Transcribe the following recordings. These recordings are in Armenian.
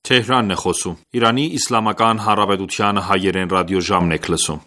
Թեհրանն է խոսում։ Իրանի Իսլամական Հանրապետության հայերեն ռադիոժամն եք լսում։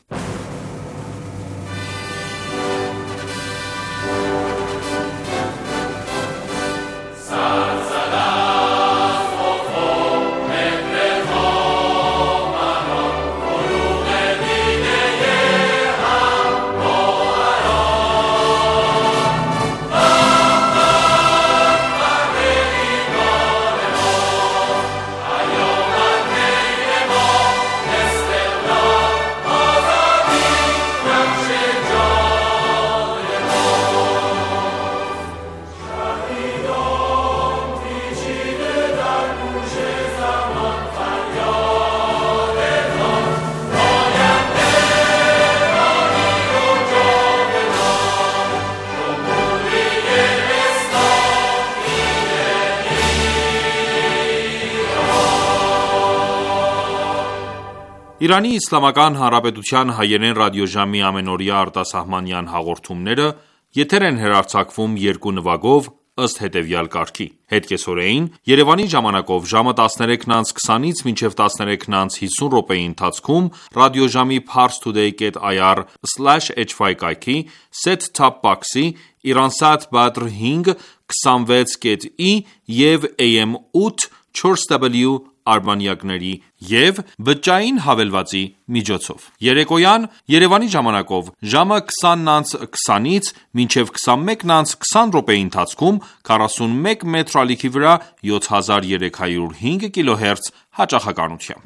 Իրանի Իսլամական Հանրապետության հայերեն ռադիոժամի ամենօրյա արտասահմանյան հաղորդումները եթեր են հեռարձակվում երկու նվագով ըստ հետևյալ կարգի. Հետկեսօրեին Երևանի ժամանակով ժամը 13:20-ից մինչև 13:50 րոպեի ընթացքում ռադիոժամի parstoday.ir/hy կայքի set-top box-ի Iransat Badr 5 26.i և AM 8 4W արբանյակների և բջջային հավելվածի միջոցով։ Երեկոյան Երևանի ժամանակով ժամը 20:20-ից մինչև 21:20 րոպեի ընթացքում 41 մետր ալիքի վրա 7305 kHz հաճախականությամբ։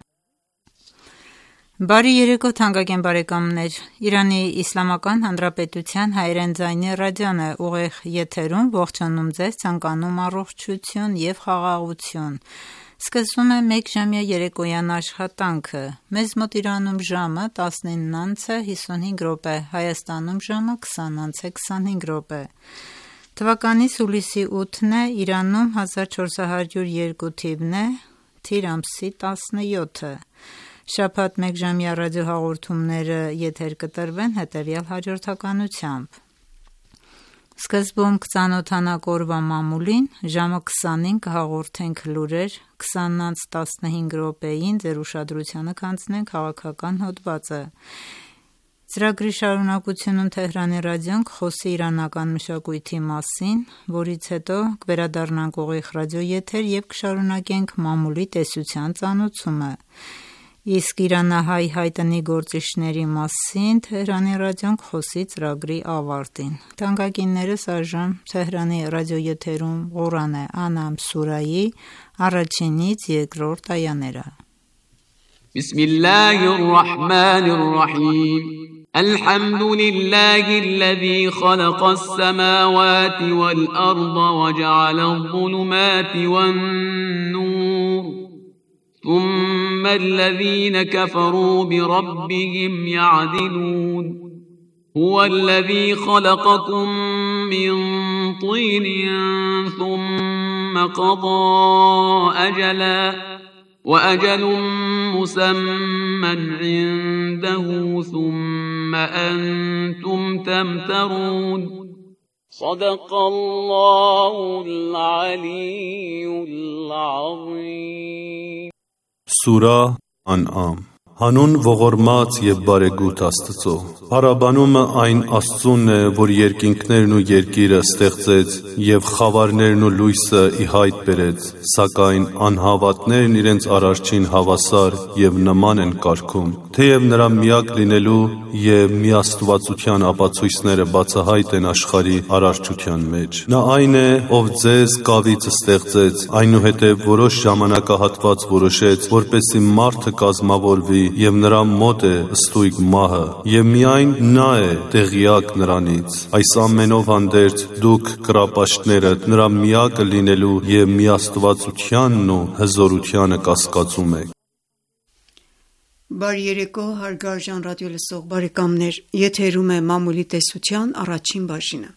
Բարի երեկո թանկագին բարեկամներ, Իրանի Իսլամական Հանրապետության հայերեն ձայնի ռադիոն է ուղիղ եթերում, ողջունում ձեզ, ցանկանում առողջություն և խաղաղություն։ Սկսվում է մեկ ժամյա երեկոյան աշխատանքը, մեզ մոտ Իրանում ժամը 19:55 րոպե, Հայաստանում ժամը 20:25 րոպե։ Թվականի հուլիսի 8-ն է, Իրանում 1402 թիվն է, թիր ամսի 17-ը։ Շաբաթ մեկ ժամյա ռադիոհաղորդումները եթեր կտրվեն հետևյալ հաջորդականությամբ. Սկզբում կծանոթանանք օրվա մամուլին, ժամը 20-ին կհաղորդենք լուրեր, 20:15 րոպեին ձեր ուշադրությանը կանցնենք քաղաքական հոդվածը։ Ծրագրի շարունակությունում Թեհրանի ռադիոն կխոսի իրանական մշակույթի մասին, որից հետո կվերադառնանք ուղիղ ռադիոեթեր և կշարունակենք մամուլի տեսության ծանոթումը։ Իսկ իրանահայ հայտնի գործիչների մասին Թեհրանի ռադիոն կխոսի ծրագրի ավարտին։ Թանկագիններս, այժմ Թեհրանի ռադիոեթերում Ղուրան է Անամ սուրայի առաջինից երկրորդ այաները։ Բիսմիլլահիռռահմանիռռահիմ Alhamdulillahi alladhi khalaqa as-samawati wal-arda wa ja'ala adh-dhulumati wan-nur ثم الذين كفروا بربهم يعدلون هو الذي خلقكم من طين ثم قضى أجلا وأجل مسمى عنده ثم أنتم تمترون صدق الله العلي العظيم Սուրա Ան'ամ Հանուն ողորմած և բարեգութ Աստծո, Փառաբանումը այն Աստծունն է, որ երկինքներն ու երկիրը ստեղծեց և խավարներն ու լույսը ի հայտ բերեց, սակայն անհավատներն իրենց Արարչին հավասար և նման են կարգում, թեև նրա միակ լինելու և միաստվածության ապացույցները բացահայտ են աշխարհի արարչության մեջ։ Նա այն է, ով ձեզ կավից ստեղծեց, այնուհետև որոշ ժամանակահատված որոշեց, որպեսզի մարդը կազմավորվի և նրա մոտ է ստույգ մահը, և միայն նա է տեղյակ նրանից։ Այս ամենով հանդերձ դուք կռապաշտներդ նրա միակը լինելու և միաստվածությանն ու հզորությանը կասկածում եք։ Բարի երեկո, հարգարժան ռադիոլսող բարեկամներ, եթերում է մամուլի տեսության առաջին բաժինը։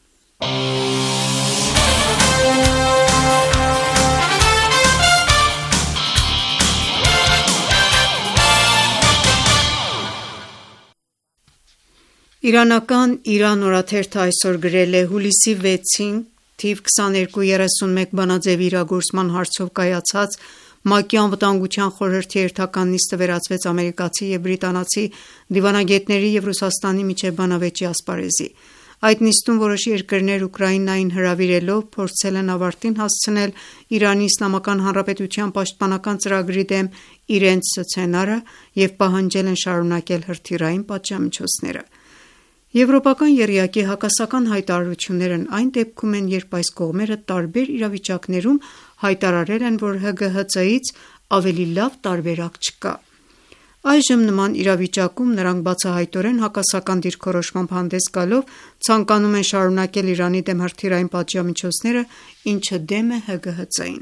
Իրանական Իրան օրաթերթը այսօր գրել է հուլիսի 6-ին թիվ 2231 բանաձևի իրագործման հարցով կայացած ՄԱԿ-ի անվտանգության խորհրդի հերթական նիստը վերածվեց ամերիկացի և բրիտանացի դիվանագետների և Ռուսաստանի միջև բանավեճի ասպարեզի։ Այդ նիստում որոշ երկրներ Ուկրաինային հրավիրելով փորձել են ավարտին հասցնել ԻԻՀ պաշտպանական ծրագրի դեմ իրենց սցենարը և պահանջել են շարունակել հրթիռային պատժամիջոցները։ Եվրոպական եռյակի հակասական հայտարարություններն այն դեպքում են, երբ այս կողմերը տարբեր իրավիճակներում հայտարարել են, որ ՀԳՀԾ-ից ավելի լավ տարբերակ չկա։ Այժմ նման իրավիճակում նրանք բացահայտորեն հակասական դիրքորոշմամբ հանդես գալով ցանկանում են շարունակել Իրանի դեմ հրթիռային պատժամիջոցները, ինչը դեմ է ՀԳՀԾ-ին։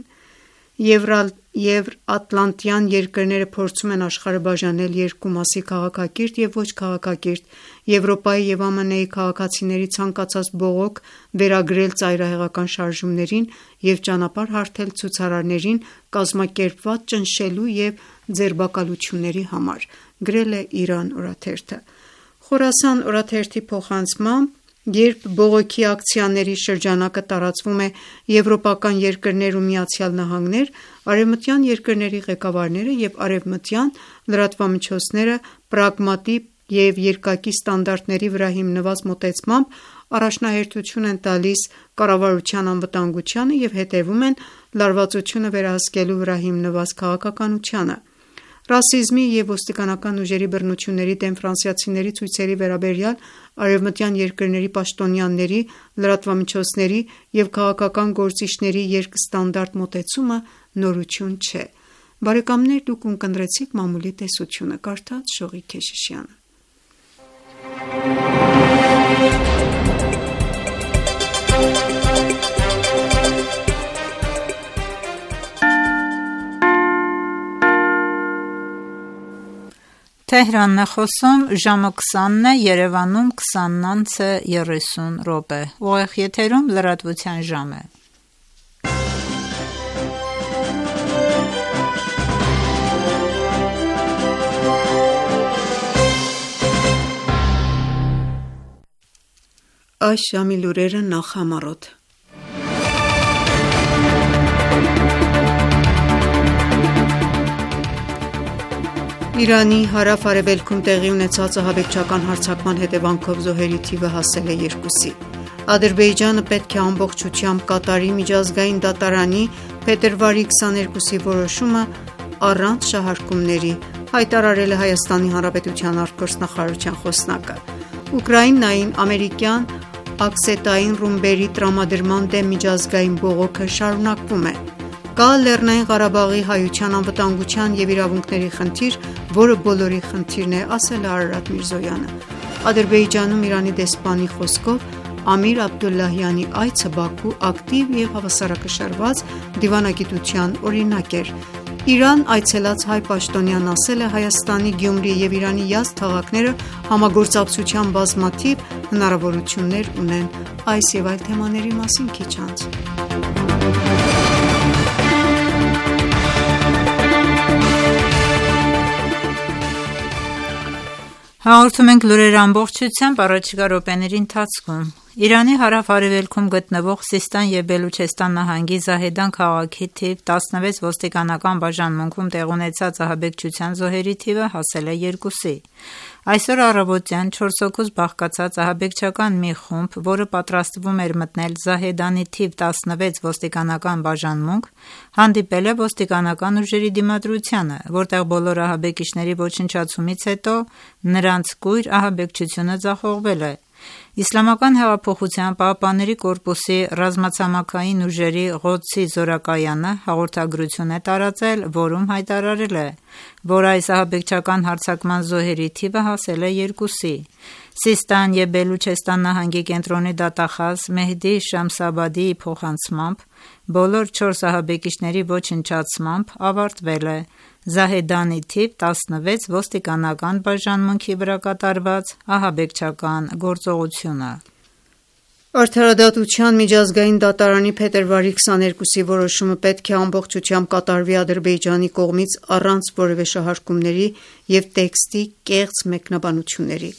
Եվրատլանտյան երկրները փորձում են աշխարհը բաժանել երկու մասի՝ քաղաքակիրթ և ոչ քաղաքակիրթ, Եվրոպայի և ԱՄՆ-ի քաղաքացիների ցանկացած բողոք վերագրել ծայրահեղական շարժումներին և ճանապարհ հարթել ցուցարարներին կազմակերպված ճնշելու և ձերբակալությունների համար, գրել է Իրան օրաթերթը։ Խորասան օրաթերթի փոխանցմամբ, երբ բողոքի ակցիաների շրջանակը տարածվում է եվրոպական երկրներ ու ԱՄՆ, արևմտյան երկրների ղեկավարները և արևմտյան լրատվամիջոցները պրագմատիկ և երկակի ստանդարտների վրա հիմնված մոտեցմամբ առաջնահերթություն են տալիս կառավարության անվտանգությանը և հետևում են լարվածությունը վերահսկելու վրա հիմնված քաղաքականությանը։ Ռասիզմի և ոստիկանական ուժերի բռնությունների դեմ ֆրանսիացիների ցույցերի վերաբերյալ արևմտյան երկրների պաշտոնյաների, լրատվամիջոցների և քաղաքական գործիչների երկստանդարտ մոտեցումը նորություն չէ։ Բարեկամներ, դուք ունկնդրեցիք մամուլի տեսությունը, կարդաց Շողիկ Քեշիշյանը։ Թեհրանն է խոսում, ժամը 20-ն է, Երևանում 20:30 ուղիղ եթերում լրատվության ժամ է։ Այս ժամի լուրերը նախամարոտ։ Իրանի հարավ-արևելքում տեղի ունեցած ահաբեկչական հարձակման հետևանքով զոհերի թիվը հասել է 2-ի։ Ադրբեջանը պետք է ամբողջությամբ կատարի միջազգային դատարանի փետրվարի 22-ի որոշումը առանց շահարկումների, հայտարարել է Հայաստանի Հանրապետության արտգործնախարարության խոսնակը։ Ուկրաինային ամերիկյան աքսետային ռումբերի տրամադրման դեմ միջազգային բողոքը շարունակվում է։ Կա Լեռնային Ղարաբաղի հայության անվտանգության և իրավունքների խնդիր, որը բոլորի խնդիրն է, ասել է Արարատ Միրզոյանը։ Ադրբեջանում Իրանի դեսպանի խոսքով Ամիր Աբդոլլահյանի այցը Բաքու ակտիվ և հավասարակշռված դիվանագիտության օրինակ էր։ Իրան այցելած հայ պաշտոնյան ասել է Հայաստանի, Գյումրի և Իրանի Յազդ քաղաքները համագործակցության բազմաթիվ հնարավորություններ ունեն։ Այս և այլ թեմաների մասին քիչ անց։ Հաղորդում ենք լուրեր ամբողջությամբ առաջիկա րոպեների ընթացքում։ Իրանի հարավ-արևելքում գտնվող Սիստան և Բելուչեստան նահանգի Զահեդան քաղաքի թիվ 16 ոստիկանական բաժանմունքում տեղի ունեցած ահաբեկչության զոհերի թիվը հասել է 2-ի։ Այսօր առավոտյան 4 հոգուց բաղկացած ահաբեկչական մի խումբ, որը պատրաստվում էր մտնել Զահեդանի թիվ 16 ոստիկանական բաժանմունք, հանդիպել է ոստիկանական ուժերի դիմադրությանը, որտեղ բոլոր ահաբեկիչների ոչնչացումից հետո նրանց կույր ահաբեկչությունը ձախողվել է։ Իսլամական հեղափոխության պահապանների կորպուսի ռազմացամաքային ուժերի Ղոդսի զորակայանը հաղորդագրություն է տարածել, որում հայտարարել է, որ այս ահաբեկչական հարձակման զոհերի թիվը հասել է 2-ի։ Սիստան և Բելուչեստան նահանգի կենտրոնի դատախազ Մեհդի Շամսաբադիի փոխանցմամբ, բոլոր 4 ահաբեկիչների ոչնչացմամբ ավարտվել է Զահեդանի թիվ 16 ոստիկանական բաժանմունքի վրա կատարված ահաբեկչական գործողությունը։ Արդարադատության միջազգային դատարանի փետրվարի 22-ի որոշումը պետք է ամբողջությամբ կատարվի Ադրբեջանի կողմից առանց որևէ շահարկումների և տեքստի կեղծ մեկնաբանությունների։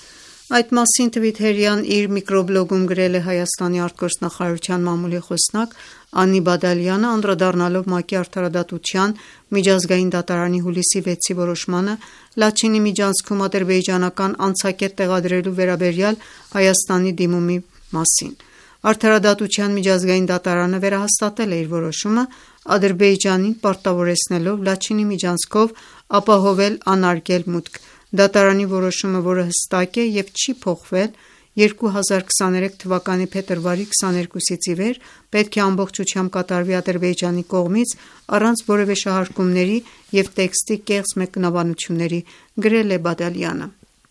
Այդ մասին Թվիթերյան իր միկրոբլոգում գրել է Հայաստանի արտգործնախարարության մամուլի խոսնակ Անի Բադալյանը, անդրադառնալով ՄԱԿ-ի Արդարադատության միջազգային դատարանի հուլիսի 6-ի որոշմանը Լաչինի միջանցքում ադրբեջանական անցակետ տեղադրելու վերաբերյալ Հայաստանի դիմումի մասին։ Արդարադատության միջազգային դատարանը վերահաստատել է իր որոշումը, Ադրբեջանին պարտավորեցնելով Լաչինի միջանցքով ապահովել անարգել մուտք։ Դատարանի որոշումը, որը հստակ է և չի փոխվել, 2023 թվականի փետրվարի 22-ից ի վեր պետք է ամբողջությամբ կատարվի Ադրբեջանի կողմից առանց որևէ շահարկումների և տեքստի կեղծ մեկնաբանությունների, գրել է Բադալյանը։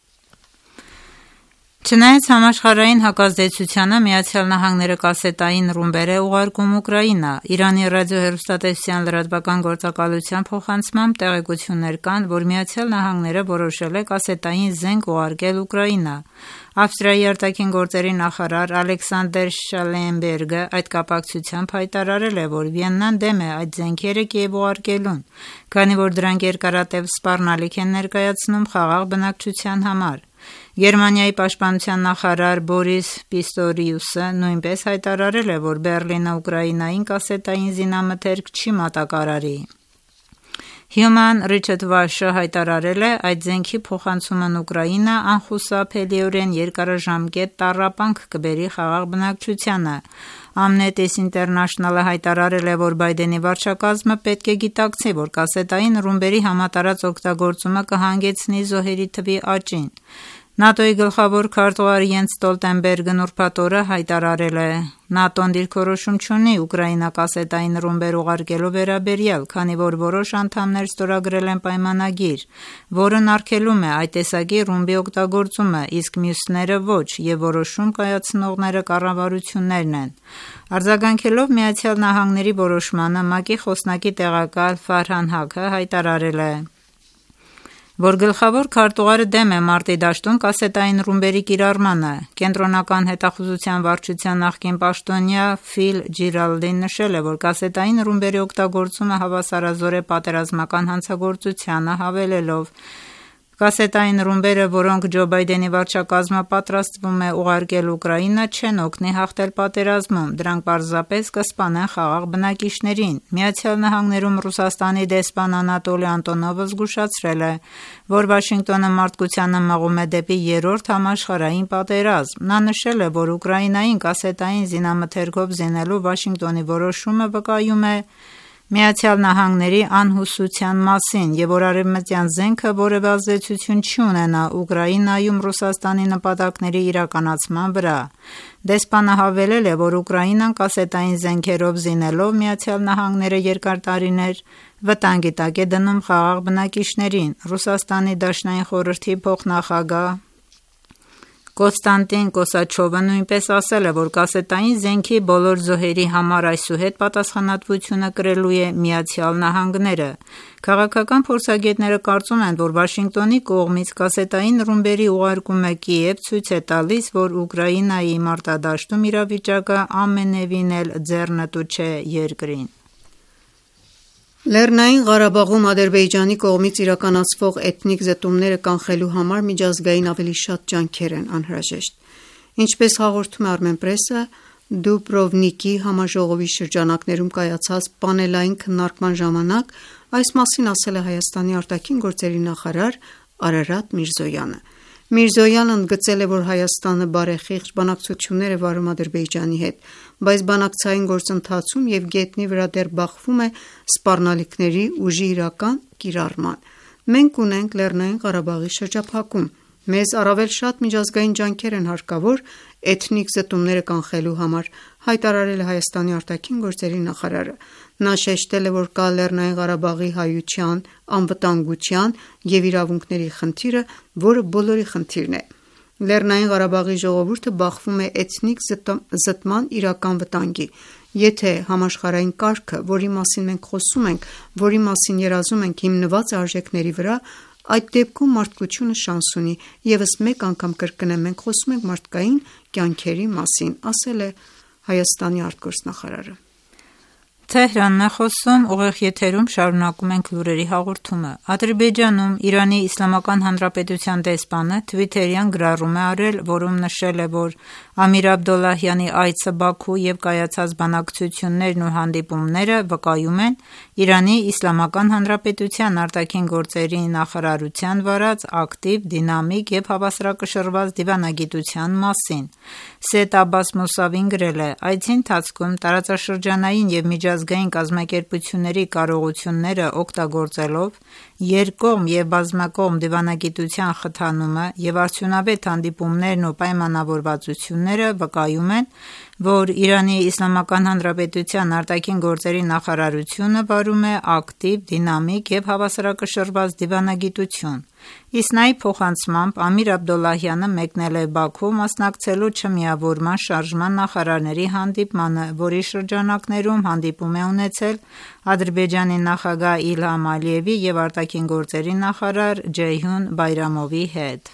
Չնայած համաշխարհային հակազդեցությանը, ԱՄՆ-ը կասետային ռումբեր է ուղարկում Ուկրաինա։ Իրանի ռադիոհեռուստատեսության լրատվական գործակալության փոխանցմամբ տեղեկություններ կան, որ ԱՄՆ-ը որոշել է կասետային զենք ուղարկել Ուկրաինա։ Ավստրիայի արտաքին գործերի նախարար Ալեքսանդր Շալենբերգը այդ կապակցությամբ հայտարարել է, որ Վիեննան դեմ է այդ զենքերը Կիև ուղարկելուն, քանի որ դրանք երկարատև սպառնալիք են ներկայացնում խաղաղ բնակչության համար։ Գերմանիայի պաշտպանության նախարար Բորիս Պիստորիուսը նույնպես հայտարարել է, որ Բեռլինը Ուկրաինային կասետային զինամթերք չի մատակարարի։ Human Rights Watch-ը հայտարարել է, այդ զենքի փոխանցումն Ուկրաինա անխուսափելիորեն երկարաժամկետ տառապանք կբերի խաղաղ բնակչությանը։ Amnesty International-ը հայտարարել է, որ Բայդենի վարչակազմը պետք է գիտակցի, որ կասետային ռումբերի համատարած օգտագործումը կհանգեցնի զոհերի թվի աճին։ ՆԱՏՕ-ի գլխավոր քարտուղար Յենս Ստոլտենբերգն ուրբաթ օրը հայտարարել է. ՆԱՏՕ-ն դիրքորոշում չունի Ուկրաինա կասետային ռումբեր ուղարկելու վերաբերյալ, քանի որ որոշ անդամներ ստորագրել են պայմանագիր, որն արգելում է այդ տեսակի ռումբի օգտագործումը, իսկ մյուսները ոչ, և որոշում կայացնողները կառավարություններն են։ Արձագանքելով ԱՄՆ-ի որոշմանը, ՄԱԿ-ի խոսնակի տեղակալ Ֆարհան Հակը հայտարարել է, որ գլխավոր քարտուղարը դեմ է մարտի դաշտում կասետային ռումբերի կիրառմանը։ Կենտրոնական հետախուզության վարչության նախկին պաշտոնյա Ֆիլ Ջիրալդին նշել է, որ կասետային ռումբերի օգտագործումը հավասարազոր է պատերազմական հանցագործությանը, հավելելով. Կասետային ռումբերը, որոնք Ջո Բայդենի վարչակազմը պատրաստվում է ուղարկել Ուկրաինա, չեն օգնի հաղթել պատերազմում, դրանք պարզապես կսպանեն խաղաղ բնակիչներին։ ԱՄՆ-ում Ռուսաստանի դեսպան Անատոլի Անտոնովը զգուշացրել է, որ Վաշինգտոնը մարդկությանը մղում է դեպի երրորդ համաշխարհային պատերազմ։ Նա նշել է, որ Ուկրաինային կասետային զինամթերքով զինելու Վաշինգտոնի որոշումը վկայում է ԱՄՆ-ի անհուսության մասին և որ արևմտյան զենքը որևէ ազդեցություն չի ունենա Ուկրաինայում Ռուսաստանի նպատակների իրականացման վրա։ Դեսպանը հավելել է, որ Ուկրաինան կասետային զենքերով զինելով ԱՄՆ-ը երկար տարիներ վտանգի տակ է դնում խաղաղ բնակիչներին։ Ռուսաստանի Դաշնային խորհրդի փոխնախագահ Կոստանտին Կոսաչովը նույնպես ասել է, որ կասետային զենքի բոլոր զոհերի համար այսուհետ պատասխանատվությունը կրելու է ԱՄՆ-ը։ Քաղաքական փորձագետները կարծում են, որ Վաշինգտոնի կողմից կասետային ռումբերի ուղարկումը Կիև ցույց է տալիս, որ Ուկրաինայի մարտադաշտում իրավիճակը ամենևին էլ ձեռնտու չէ երկրին։ Լեռնային Ղարաբաղում Ադրբեջանի կողմից իրականացվող էթնիկ զտումները կանխելու համար միջազգային ավելի շատ ջանքեր են անհրաժեշտ։ Ինչպես հաղորդում է Armenpress-ը, Դուբրովնիկի համաժողովի շրջանակներում կայացած պանելային քննարկման ժամանակ այս մասին ասել է Հայաստանի արտաքին գործերի նախարար Արարատ Միրզոյանը։ Միրզոյանը ընդգծել է, որ Հայաստանը բարեխիղճ բանակցություններ է վարում Ադրբեջանի հետ, բայց բանակցային գործընթացում և գետնի վրա դեռ բախվում է սպառնալիքների ուժի իրական կիրառման։ Մենք ունենք Լեռնային Ղարաբաղի շրջափակում։ Մեզ առավել շատ միջազգային ջանքեր են հարկավոր էթնիկ զտումները կանխելու համար, հայտարարել է Հայաստանի արտաքին գործերի նախարարը։ Նա շեշտել է, որ կա Լեռնային Ղարաբաղի հայության, անվտանգության և իրավունքների խնդիրը, որը բոլորի խնդիրն է։ Լեռնային Ղարաբաղի ժողովուրդը բախվում է էթնիկ զտման իրական վտանգի։ Եթե համաշխարհային կարգը, որի մասին մենք խոսում ենք, որի մասին երազում ենք, հիմնված է արժեքների վրա, այդ դեպքում մարդկությունը շանս ունի։ Եվս մեկ անգամ կրկնեմ, մենք խոսում ենք մարդկային կյանքերի մասին, ասել է Հայաստանի արտգործնախարարը։ Թեհրանն է խոսում, ուղիղ եթերում շարունակում ենք լուրերի հաղորդումը։ Ադրբեջանում Իրանի Իսլամական Հանրապետության դեսպանը Twitter-յան գրառում է արել, որում նշել է, որ Ամիր Աբդոլլահյանի այցը Բաքու եւ կայացած բանակցություններն ու հանդիպումները վկայում են Իրանի Իսլամական Հանրապետության արտաքին գործերի նախարարության վարած ակտիվ, դինամիկ եւ հավասարակշռված դիվանագիտության մասին։ Սեյեդ Աբբաս Մուսավին գրել է. «Այցի ընթացքում տարածաշրջանային եւ միջազգային կազմակերպությունների կարողությունները օգտագործելով երկկողմ եւ բազմակողմ դիվանագիտության խթանումը եւ արդյունավետ հանդիպումներն ու պայմանավորվածությունները վկայում են, որ Իրանի Իսլամական Հանրապետության արտաքին գործերի նախարարությունը վարում է ակտիվ, դինամիկ եւ հավասարակշռված դիվանագիտություն»։ Իսնայի փոխանցմամբ Ամիր Աբդոլլահյանը մեկնել է Բաքու մասնակցելու չմիավորման շարժման նախարարների հանդիպմանը, որի շրջանակներում հանդիպում է ունեցել Ադրբեջանի նախագահ Իլհամ Ալիևի եւ արտաքին գործերի նախարար Ջեյհուն Բայրամովի հետ։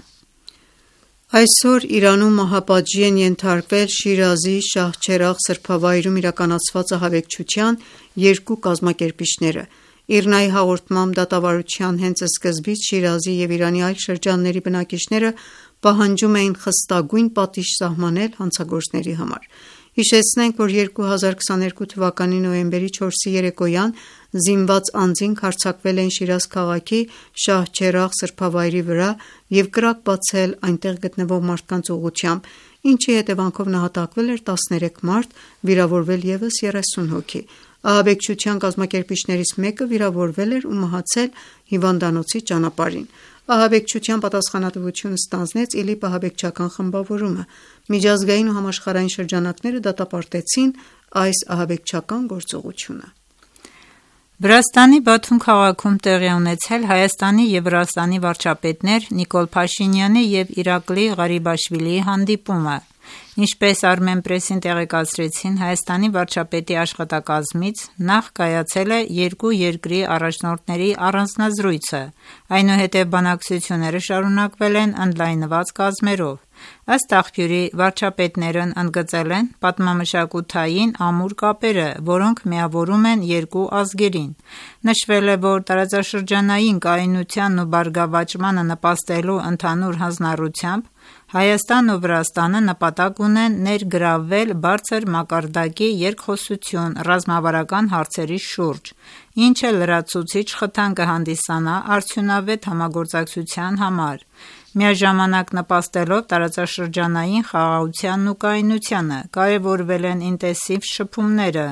Այսօր Իրանում մահապատժի են ենթարկվել Շիրազի Շահչերաղ սրբավայրում իրականացված ահաբեկչության երկու կազմակերպիչները։ ԻՌՆԱ-ի հաղորդմամբ դատավարության հենց սկզբից Շիրազի եւ Իրանի այլ շրջանների բնակիչները պահանջում էին խստագույն պատիժ սահմանել հանցագործների համար։ Հիշեցնենք, որ 2022 թվականի նոյեմբերի 4-ի երեկոյան զինված անձինք հարձակվել էին Շիրազ քաղաքի Շահչերաղ սրբավայրի վրա եւ կրակ բացել այնտեղ գտնվող մարդկանց ուղղությամբ, ինչի հետևանքով նահատակվել էր 13 մարդ, վիրավորվել եւս 30 հոգի։ Ահաբեկչության կազմակերպիչներից մեկը վիրավորվել էր ու մահացել հիվանդանոցի ճանապարհին։ Ահաբեկչության պատասխանատվությունը ստանձնեց ԻԼԻՊ ահաբեկչական խմբավորումը։ Միջազգային ու համաշխարհային շրջանակները դատապարտեցին այս ահաբեկչական գործողությունը։ Վրաստանի Բաթում քաղաքում տեղի ունեցել Հայաստանի եւ Վրաստանի վարչապետներ Նիկոլ Փաշինյանի եւ Իրակլի Ղարիբաշվիլիի հանդիպումը։ Ինչպես Armenpress-ին տեղեկացրեցին Հայաստանի վարչապետի աշխատակազմից, նախ կայացել է երկու երկրի առաջնորդների առանձնազրույցը, այնուհետև բանակցությունները շարունակվել են ընդլայնված կազմերով։ Ըստ աղբյուրի, վարչապետներն ընդգծել են պատմամշակութային ամուր կապերը, որոնք միավորում են երկու ազգերին։ Նշվել է, որ տարածաշրջանային կայունությանն ու բարգավաճմանը նպաստելու ընդհանուր հանձնառությամբ Հայաստանն ու Վրաստանը նպատակ ունեն ներգրավվել բարձր մակարդակի երկխոսություն ռազմավարական հարցերի շուրջ, ինչը լրացուցիչ խթան կհանդիսանա արդյունավետ համագործակցության համար, միաժամանակ նպաստելով տարածաշրջանային խաղաղությանն ու կայունությանը։ Կարևորվել են ինտենսիվ շփումները,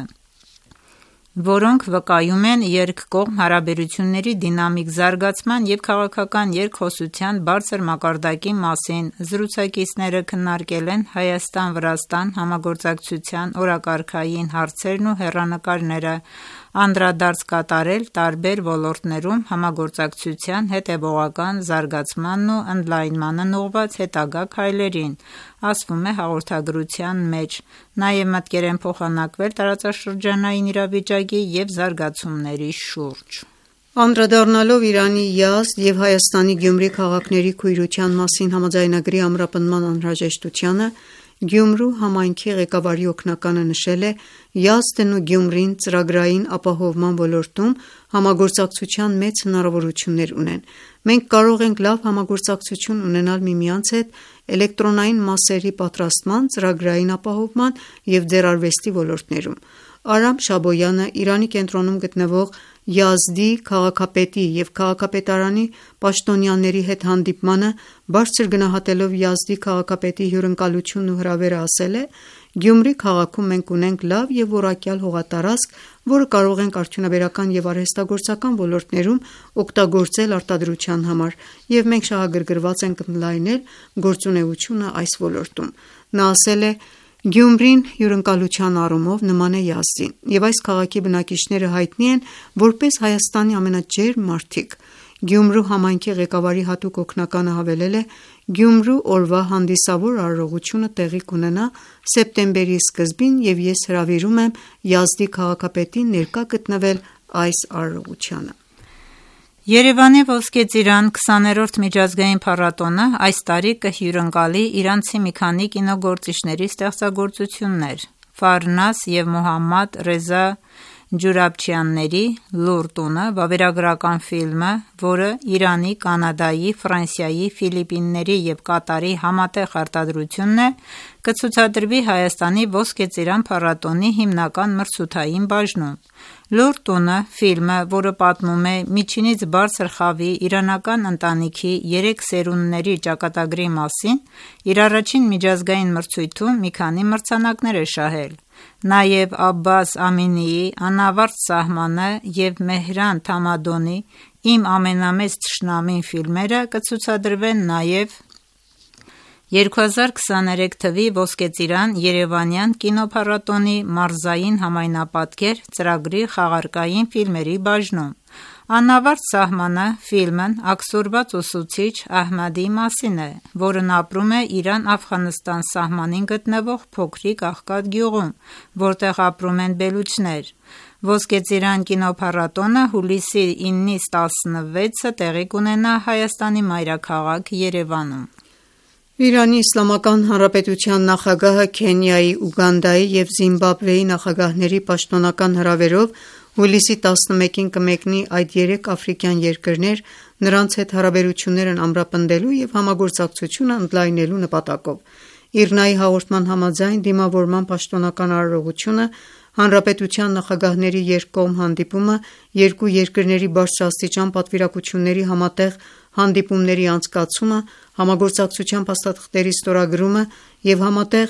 որոնք վկայում են երկկողմ հարաբերությունների դինամիկ զարգացման եւ քաղաքական երկխոսության բարձր մակարդակի մասին։ Զրուցակիցները քննարկել են Հայաստան-Վրաստան համագործակցության օրակարգային հարցերն ու հեռանկարները, անդրադարձ կատարել տարբեր ոլորտներում համագործակցության հետևողական զարգացմանն ու ընդլայնմանն ուղղված հետագա քայլերին, ասվում է հաղորդագրության մեջ։ Նաև մտքեր են փոխանակվել տարածաշրջանային իրավիճակի եւ զարգացումների շուրջ։ Անդրադառնալով Իրանի Յազդ եւ Հայաստանի Գյումրի քաղաքների քույրության մասին համաձայնագրի ամրապնդման անհրաժեշտությանը, Գյումրու համայնքի ղեկավարի օգնականը նշել է. Յազդն ու Գյումրին ծրագրային ապահովման ոլորտում համագործակցության մեծ հնարավորություններ ունեն։ Մենք կարող ենք լավ համագործակցություն ունենալ միմյանց հետ էլեկտրոնային մասերի պատրաստման, ծրագրային ապահովման և ձեռարվեստի ոլորտներում։ Արամ Շաբոյանը Իրանի կենտրոնում գտնվող Յազդի քաղաքապետի և քաղաքապետարանի պաշտոնյաների հետ հանդիպմանը բարձր գնահատելով Յազդի քաղաքապետի հյուրընկալությունն ու հրավերը ասել է. Գյումրի քաղաքում մենք ունենք լավ և որակյալ հողատարածք, որը կարող ենք արդյունաբերական և արհեստագործական ոլորտներում օգտագործել արտադրության համար, և մենք շահագրգռված ենք ընդլայնել գործունեությունը այս ոլորտում։ Նա ասել է. Գյումրին հյուրընկալության առումով նման է Յազդին, և այս քաղաքի բնակիչները հայտնի են որպես Հայաստանի ամենաջերմ մարդիկ։ Գյումրու համայնքի ղեկավարի հատուկ օգնականը հավելել է. Գյումրու օրվա հանդիսավոր արարողությունը տեղի կունենա սեպտեմբերի սկզբին, և ես հրավիրում եմ Յազդի քաղաքապետին ներկա գտնվել այս արարողությանը։ Երևանի Ոսկե Ծիրան 20-րդ միջազգային փառատոնը այս տարի կհյուրընկալի իրանցի մի քանի կինոգործիչների ստեղծագործություններ։ Ֆարնաս և Մոհամմադ Ռեզա Ջուրաբչյանների «Լուր տունը» վավերագրական ֆիլմը, որը Իրանի, Կանադայի, Ֆրանսիայի, Ֆիլիպինների և Կատարի համատեղ արտադրությունն է, կցուցադրվի Հայաստանի Ոսկե ծիրան փառատոնի հիմնական մրցութային բաժնում։ «Լուր տունը» ֆիլմը, որը պատմում է միջինից բարձր խավի իրանական ընտանիքի 3 սերունդների ճակատագրի մասին, իր առաջին միջազգային մրցույթում մի քանի մրցանակներ է շահել։ Նաև Աբբաս Ամինիի «Անավարտ սահմանը» և Մեհրան Թամադոնի «Իմ ամենամեծ թշնամին» ֆիլմերը կցուցադրվեն նաև 2023 թվականի Ոսկե ծիրան երևանյան կինոփառատոնի «Մարզային համայնապատկեր» ծրագրի խաղարկային ֆիլմերի բաժնում։ «Անավարտ սահմանը» ֆիլմն աքսորված ուսուցիչ Ահմադի մասին է, որն ապրում է Իրան-Աֆղանստան սահմանին գտնվող փոքրիկ աղքատ գյուղում, որտեղ ապրում են բելուչներ։ Ոսկե ծիրան կինոփառատոնը հուլիսի 9-ից 16-ը տեղի կունենա Հայաստանի մայրաքաղաք Երևանում։ Իրանի Իսլամական Հանրապետության նախագահը Քենիայի, Ուգանդայի և Զիմբաբվեի նախագահների պաշտոնական հրավերով հուլիսի 11-ին կմեկնի այդ 3 աֆրիկյան երկրներ նրանց հետ հարաբերություններն ամրապնդելու և համագործակցությունը ընդլայնելու նպատակով։ ԻՌՆԱ-ի հաղորդման համաձայն դիմավորման պաշտոնական արարողությունը, հանրապետության նախագահների երկկողմ հանդիպումը, երկու երկրների բարձրաստիճան պատվիրակությունների համատեղ հանդիպումների անցկացումը, համագործակցության փաստաթղթերի ստորագրումը և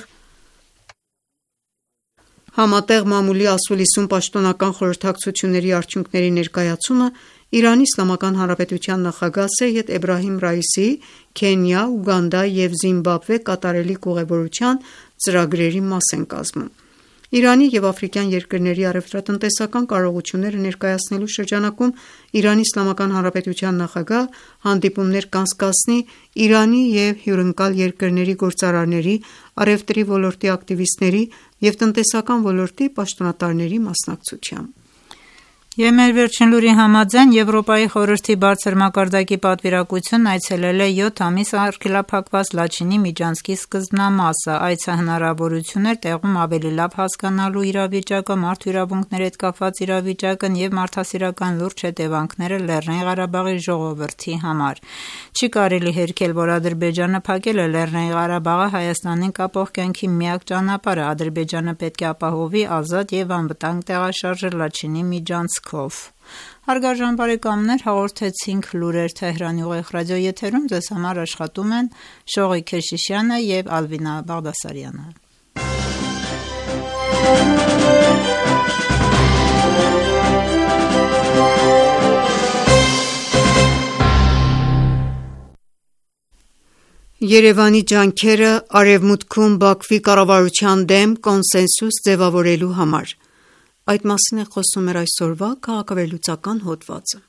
համատեղ մամուլի ասուլիսում պաշտոնական խորհրդակցությունների արդյունքների ներկայացումը Իրանի Իսլամական Հանրապետության նախագահ Սեյեդ Էբրահիմ Ռայիսիի Քենիա, Ուգանդա և Զիմբաբվե կատարելիք ուղևորության ծրագրերի մաս են կազմում։ Իրանի և աֆրիկյան երկրների առևտրատնտեսական կարողությունները ներկայացնելու շրջանակում Իրանի Իսլամական Հանրապետության նախագահ հանդիպումներ կանցկացնի Իրանի և հյուրընկալ երկրների գործարարների, առևտրի ոլորտի ակտիվիստների և տնտեսական ոլորտի պաշտոնատարների մասնակցությամբ։ Եվ մեր վերջին լուրի համաձայն Եվրոպայի խորհրդի բարձր մակարդակի պատվիրակությունն այցելել է 7 ամիս արգելափակված Լաչինի միջանցքի սկզբնամասը։ Այցը հնարավորություն էր տեղում ավելի լավ հասկանալու իրավիճակը, մարդու իրավունքների հետ կապված իրավիճակն և մարդասիրական լուրջ հետևանքները Լեռնային Ղարաբաղի ժողովրդի համար։ Չի կարելի հերքել, որ Ադրբեջանը փակել է Լեռնային Ղարաբաղը Հայաստանին կապող կյանքի միակ ճանապարհը։ Ադրբեջանը պետք է ապահովի ազատ և անվտանգ տեղաշարժը Լաչինի միջանցքով։ Հարգարժան բարեկամներ, հաղորդեցինք լուրեր Թեհրանի ուղիղ ռադիոեթերում, ձեզ համար աշխատում են Շողիկ Քեշիշյանը և Ալվինա Բաղդասարյանը։ Երևանի ջանքերը Արևմուտքում Բաքվի կառավարության դեմ կոնսենսուս ձևավորելու համար։ Այդ մասին է խոսում մեր այսօրվա քաղաքավերլուծական հոդվածը։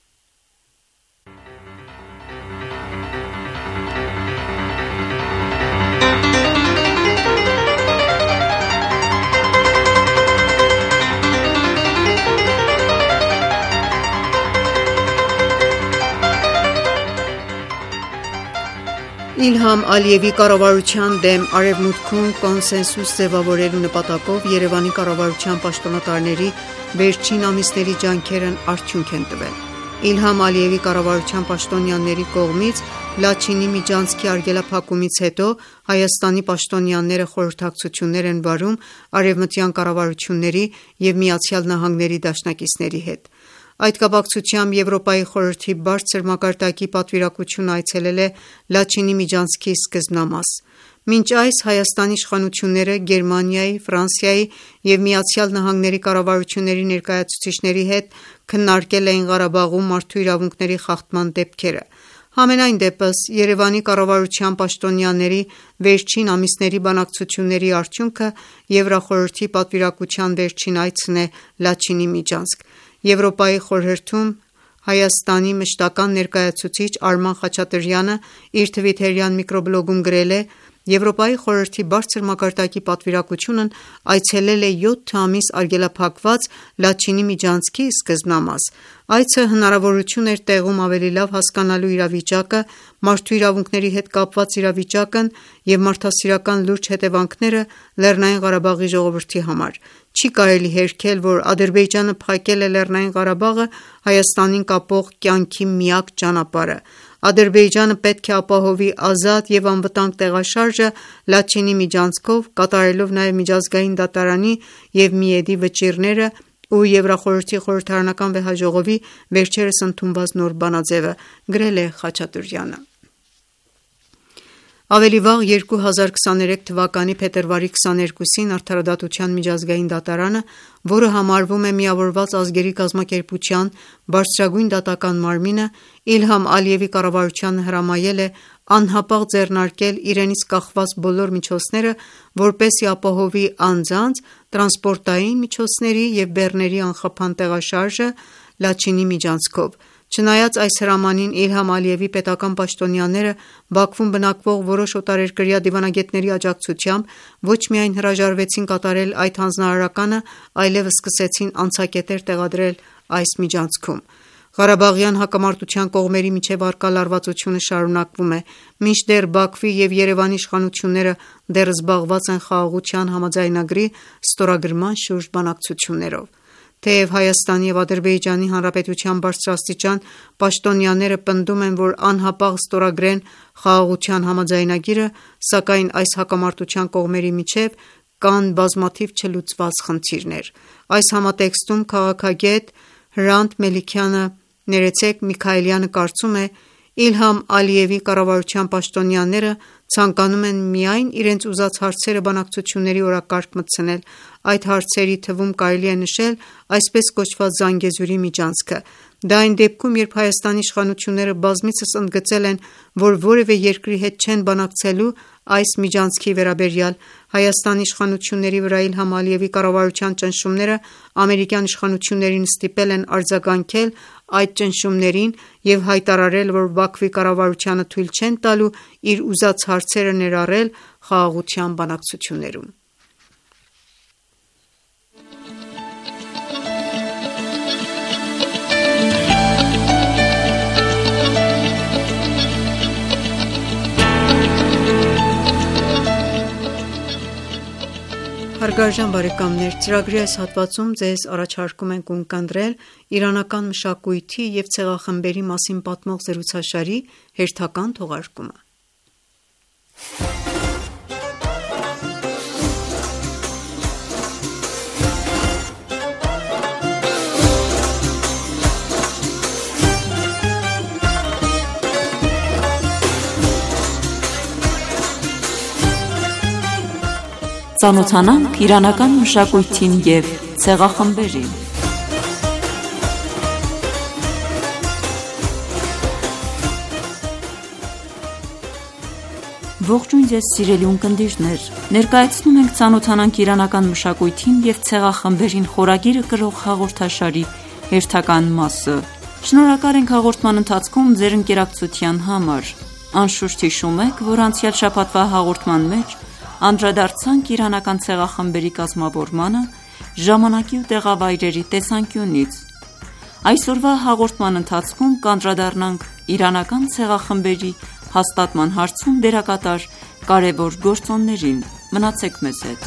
Իլհամ Ալիևի կառավարության դեմ Արևմուտքում կոնսենսուս ձևավորելու նպատակով Երևանի կառավարության պաշտոնատարների վերջին ամիսների ջանքերն արդյունք են տվել։ Իլհամ Ալիևի կառավարության պաշտոնյաների կողմից Լաչինի միջանցքի արգելափակումից հետո Հայաստանի պաշտոնյաները խորհրդակցություններ են վարում արևմտյան կառավարությունների և ԱՄՆ դաշնակիցների հետ։ Այդ կապակցությամբ Եվրոպայի խորհրդի բարձր մակարդակի պատվիրակությունը այցելել է Լաչինի միջանցքի սկզբնամաս։ Մինչ այս Հայաստանի իշխանությունները Գերմանիայի, Ֆրանսիայի և ԱՄՆ կառավարությունների ներկայացուցիչների հետ քննարկել էին Ղարաբաղում մարդու իրավունքների խախտման դեպքերը։ Համենայն դեպս Երևանի կառավարության պաշտոնյաների վերջին ամիսների բանակցությունների արդյունքը Եվրախորհրդի պատվիրակության վերջին այցն է Լաչինի միջանցք։ Եվրոպայի խորհրդում Հայաստանի մշտական ներկայացուցիչ Արման Խաչատրյանը իր թվիթերյան միկրոբլոգում գրել է. Եվրոպայի խորհրդի բարձր մակարդակի պատվիրակությունն այցելել է 7 ամիս արգելափակված Լաչինի միջանցքի սկզբնամաս։ Այցը հնարավորություն էր տեղում ավելի լավ հասկանալու իրավիճակը, մարդու իրավունքների հետ կապված իրավիճակն և մարդասիրական լուրջ հետևանքները Լեռնային Ղարաբաղի ժողովրդի համար։ Չի կարելի հերքել, որ Ադրբեջանը փակել է Լեռնային Ղարաբաղը Հայաստանին կապող կյանքի միակ ճանապարհը։ Ադրբեջանը պետք է ապահովի ազատ և անվտանգ տեղաշարժը Լաչինի միջանցքով, կատարելով նաև միջազգային դատարանի և ՄԻԵԴ-ի վճիռները ու Եվրախորհրդի խորհրդարանական վեհաժողովի վերջերս ընդունված նոր բանաձևը, գրել է Խաչատուրեանը։ Ավելի վաղ 2023 թվականի փետրվարի 22-ին Արդարադատության միջազգային դատարանը, որը համարվում է Միավորված ազգերի կազմակերպության բարձրագույն դատական մարմինը, Իլհամ Ալիևի կառավարությանը հրամայել է անհապաղ ձեռնարկել իրենից կախված բոլոր միջոցները, որպեսզի ապահովի անձանց, տրանսպորտային միջոցների և բեռների անխափան տեղաշարժը Լաչինի միջանցքով։ Չնայած այս հրամանին, Իլհամ Ալիևի պետական պաշտոնյաները Բաքվում բնակվող որոշ օտարերկրյա դիվանագետների աջակցությամբ ոչ միայն հրաժարվեցին կատարել այդ հանձնարարականը, այլև սկսեցին անցակետեր տեղադրել այս միջանցքում։ Ղարաբաղյան հակամարտության կողմերի միջև առկա լարվածությունը շարունակվում է, մինչդեռ Բաքվի և Երևանի իշխանությունները դեռ զբաղված են խաղաղության համաձայնագրի ստորագրման շուրջ բանակցություններով։ Թեև Հայաստանի և Ադրբեջանի Հանրապետության բարձրաստիճան պաշտոնյաները պնդում են, որ անհապաղ ստորագրեն խաղաղության համաձայնագիրը, սակայն այս հակամարտության կողմերի միջև կան բազմաթիվ չլուծված խնդիրներ։ Այս համատեքստում քաղաքագետ Հրանտ Միքայելյանը կարծում է. Իլհամ Ալիևի կառավարության պաշտոնյաները ցանկանում են միայն իրենց ուզած հարցերը բանակցությունների օրակարգ մտցնել։ Այդ հարցերի թվում կարելի է նշել այսպես կոչված Զանգեզուրի միջանցքը։ Դա այն դեպքում, երբ Հայաստանի իշխանությունները բազմիցս ընդգծել են, որ որևէ երկրի հետ չեն բանակցելու այս միջանցքի վերաբերյալ։ Հայաստանի իշխանությունների վրա Իլհամ Ալիևի կառավարության ճնշումները ամերիկյան իշխանություններին ստիպել են արձագանքել այդ ճնշումներին և հայտարարել, որ Բաքվի կառավարությանը թույլ չեն տալու իր ուզած հարցերը ներառել խաղաղության բանակցություններում։ Հարգարժան բարեկամներ, ծրագրի այս հատվածում ձեզ առաջարկում ենք ունկնդրել իրանական մշակույթի և ցեղախմբերի մասին պատմող զրուցաշարի հերթական թողարկումը։ Ծանոթանանք իրանական մշակույթին և ցեղախմբերին։ Ողջույն ձեզ սիրելի ունկնդիրներ, ներկայացնում ենք «Ծանոթանանք իրանական մշակույթին և ցեղախմբերին» խորագիրը կրող հաղորդաշարի հերթական մասը։ Շնորհակալ ենք հաղորդման ընթացքում ձեր ընկերակցության համար։ Անշուշտ հիշում եք, որ անցյալ շաբաթվա հաղորդման մեջ անդրադարձանք իրանական ցեղախմբերի կազմավորմանը ժամանակի ու տեղավայրերի տեսանկյունից։ Այսօրվա հաղորդման ընթացքում կանդրադառնանք իրանական ցեղախմբերի հաստատման հարցում դերակատար կարևոր գործոններին։ Մնացեք մեզ հետ։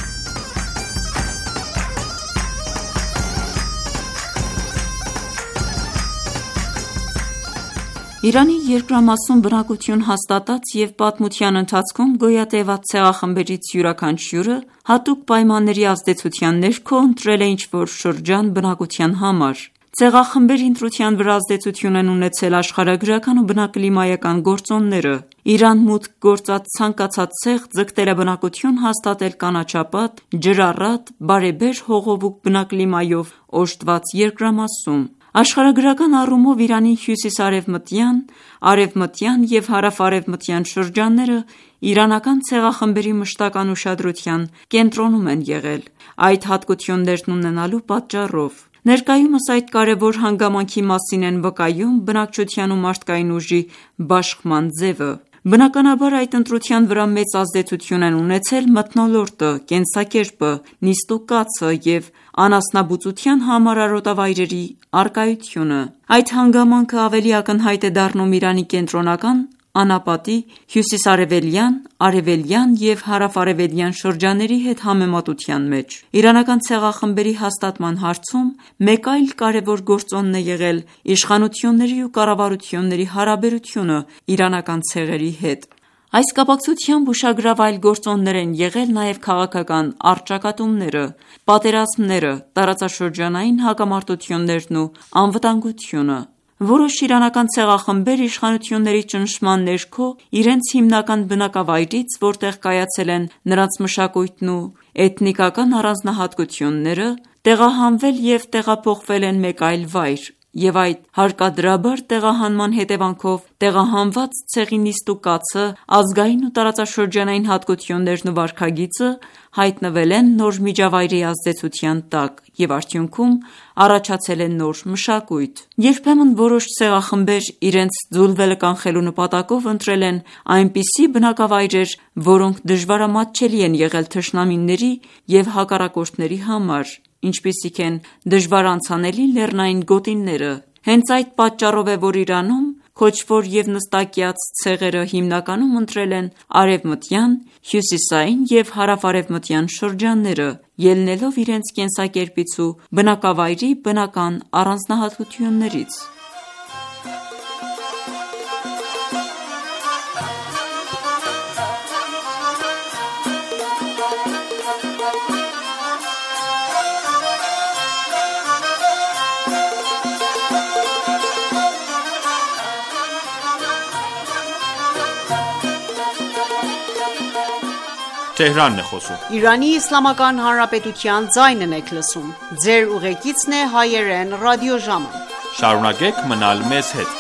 Իրանի երկրամասում բնակություն հաստատած և պատմության ընթացքում գոյատևած ցեղախմբերից յուրաքանչյուրը հատուկ պայմանների ազդեցության ներքո ընտրել է ինչ-որ շրջան բնակության համար։ Ցեղախմբերի ընտրության վրա ազդեցություն են ունեցել աշխարհագրական ու բնակլիմայական գործոնները։ Իրան մուտք գործած ցանկացած ցեղ ձգտել է բնակություն հաստատել կանաչապատ, ջրառատ, բարեբեր հողով ու բնակլիմայով օժտված երկրամասում։ Աշխարհագրական առումով Իրանի հյուսիս-արևմտյան, արևմտյան և հարավ-արևմտյան շրջանները իրանական ցեղախմբերի մշտական ուշադրության կենտրոնում են եղել, այդ հատկություններն ունենալու պատճառով։ Ներկայումս այդ կարևոր հանգամանքի մասին են վկայում բնակչության ու մարդկային ուժի բաշխման ձևը։ Բնականաբար այդ ընտրության վրա մեծ ազդեցություն են ունեցել մթնոլորտը, կենսակերպը, նիստուկացը և անասնաբուծության համար արոտավայրերի առկայությունը։ Այդ հանգամանքը ավելի ակնհայտ է դառնում Իրանի կենտրոնական անապատի, հյուսիսարևելյան, արևելյան և հարավ-արևելյան շրջանների հետ համեմատության մեջ։ Իրանական ցեղախմբերի հաստատման հարցում մեկ այլ կարևոր գործոն է եղել իշխանությունների ու կառավարությունների հարաբերությունը իրանական ցեղերի հետ։ Այս կապակցությամբ ուշագրավ այլ գործոններ են եղել նաև քաղաքական առճակատումները, պատերազմները, տարածաշրջանային հակամարտություններն ու անվտանգությունը։ Որոշ իրանական ցեղախմբեր իշխանությունների ճնշման ներքո իրենց հիմնական բնակավայրից, որտեղ կայացել են նրանց մշակույթն ու էթնիկական առանձնահատկությունները, տեղահանվել և տեղափոխվել են մեկ այլ վայր, և այդ հարկադրաբար տեղահանման հետևանքով տեղահանված ցեղի նիստուկացը, ազգային ու տարածաշրջանային հատկություններն ու վարքագիծը հայտնվել են նոր միջավայրի ազդեցության տակ և արդյունքում առաջացել է նոր մշակույթ։ Երբեմն որոշ ցեղախմբեր իրենց ձուլվելը կանխելու նպատակով ընտրել են այնպիսի բնակավայրեր, որոնք դժվարամատչելի են եղել թշնամիների և հակառակորդների համար, ինչպիսիք են դժվարանցանելի լեռնային գոտիները։ Հենց այդ պատճառով է, որ Իրանում քոչվոր և նստակյաց ցեղերը հիմնականում ընտրել են արևմտյան, հյուսիսային և հարավ-արևմտյան շրջանները, ելնելով իրենց կենսակերպից ու բնակավայրի բնական առանձնահատկություններից։ Իրանի Իսլամական Հանրապետության ձայնն եք լսում։ Ձեր ուղեկիցն է հայերեն ռադիոժամը։ Շարունակեք մնալ մեզ հետ։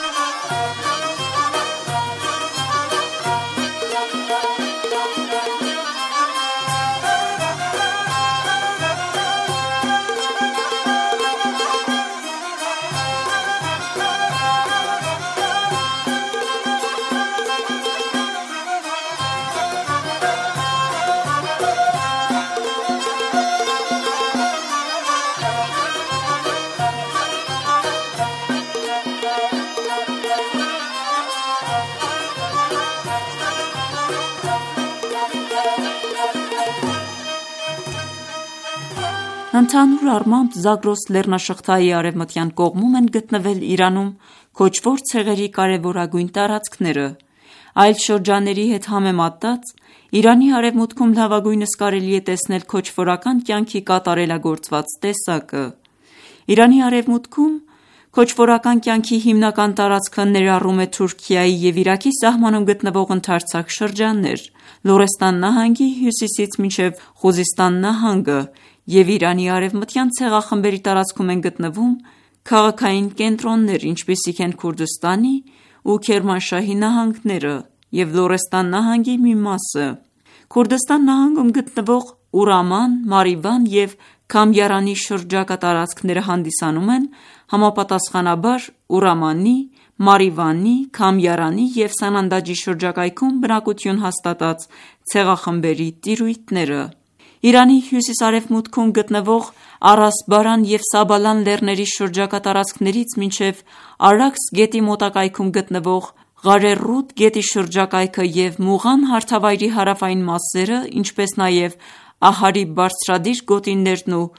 Ընդհանուր առմամբ Զագրոս լեռնաշղթայի արևմտյան կողմում են գտնվել Իրանում քոչվոր ցեղերի կարևորագույն տարածքները։ Այլ շրջանների հետ համեմատած Իրանի արևմուտքում լավագույնս կարելի է տեսնել քոչվորական կյանքի կատարելագործված տեսակը։ Իրանի արևմուտքում քոչվորական կյանքի հիմնական տարածքը ներառում է Թուրքիայի և Իրաքի սահմանում գտնվող ընդարձակ շրջաններ, Լորեստան նահանգի հյուսիսից մինչև Խուզիստան նահանգը և Իրանի արևմտյան ցեղախմբերի տարածքում են գտնվում քաղաքային կենտրոններ, ինչպիսիք են Քուրդստանի ու Քերմանշահի նահանգները և Լորեստան նահանգի մի մասը։ Քուրդստան նահանգում գտնվող Ուրաման, Մարիվան և Քամյարանի շրջակա տարածքները հանդիսանում են համապատասխանաբար Ուրամանի, Մարիվանի, Քամյարանի և Սանանդաջի շրջակայքում բնակություն հաստատած ցեղախմբերի տիրույթները։ Իրանի հյուսիս-արևմուտքում գտնվող Արասբարան և Սաբալան լեռների շրջակա տարածքներից մինչև Արաքս գետի մոտակայքում գտնվող Ղարեռուդ գետի շրջակայքը և Մուղան հարթավայրի հարավային մասերը, ինչպես նաև Ահարի բարձրադիր գոտիներն ու